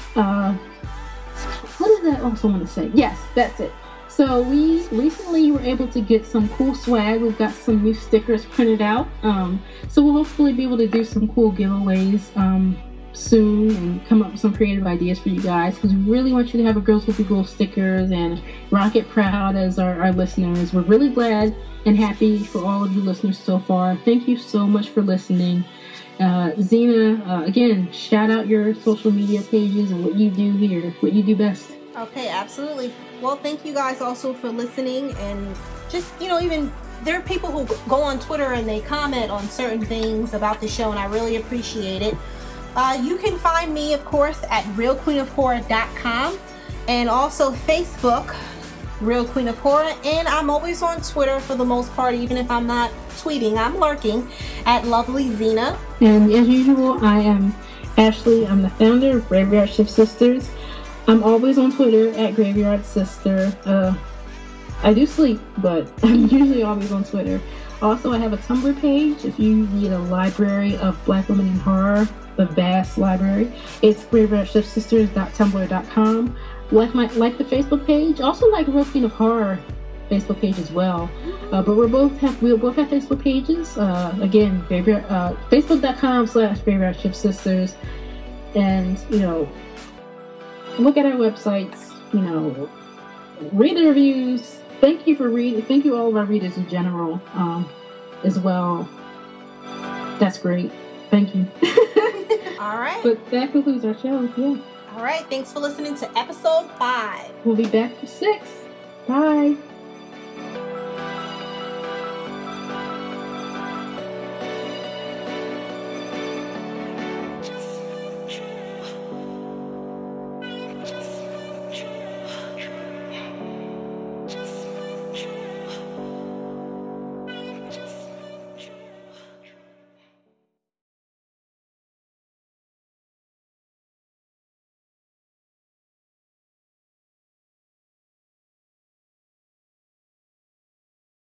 What did I also want to say? Yes, that's it. So we recently were able to get some cool swag. We've got some new stickers printed out. So we'll hopefully be able to do some cool giveaways soon and come up with some creative ideas for you guys, because we really want you to have a Girls Will Be Ghouls stickers and rock it proud as our listeners. We're really glad and happy for all of you listeners so far. Thank you so much for listening. Zena, again, shout out your social media pages and what you do here, what you do best. Okay, absolutely. Well, thank you guys also for listening, and just, even there are people who go on Twitter and they comment on certain things about the show, and I really appreciate it. You can find me, of course, at realqueenofhorror.com, and also Facebook, Real Queen of Horror, and I'm always on Twitter for the most part, even if I'm not tweeting, I'm lurking at Lovely Zena. And as usual, I am Ashley. I'm the founder of Graveyard Shift Sisters. I'm always on Twitter at Graveyard Sister. I do sleep, but I'm usually always on Twitter. Also, I have a Tumblr page if you need a library of Black women in horror, the vast library. It's graveyardshiftSisters.tumblr.com. Like the Facebook page, also like Real Queen of Horror Facebook page as well. But we'll both have Facebook pages. Again, Facebook.com/GraveyardShiftSisters, and look at our websites. Read the reviews. Thank you for reading. Thank you all of our readers in general, as well. That's great. Thank you. All right. But that concludes our show. Yeah. All right. Thanks for listening to episode 5. We'll be back for 6. Bye.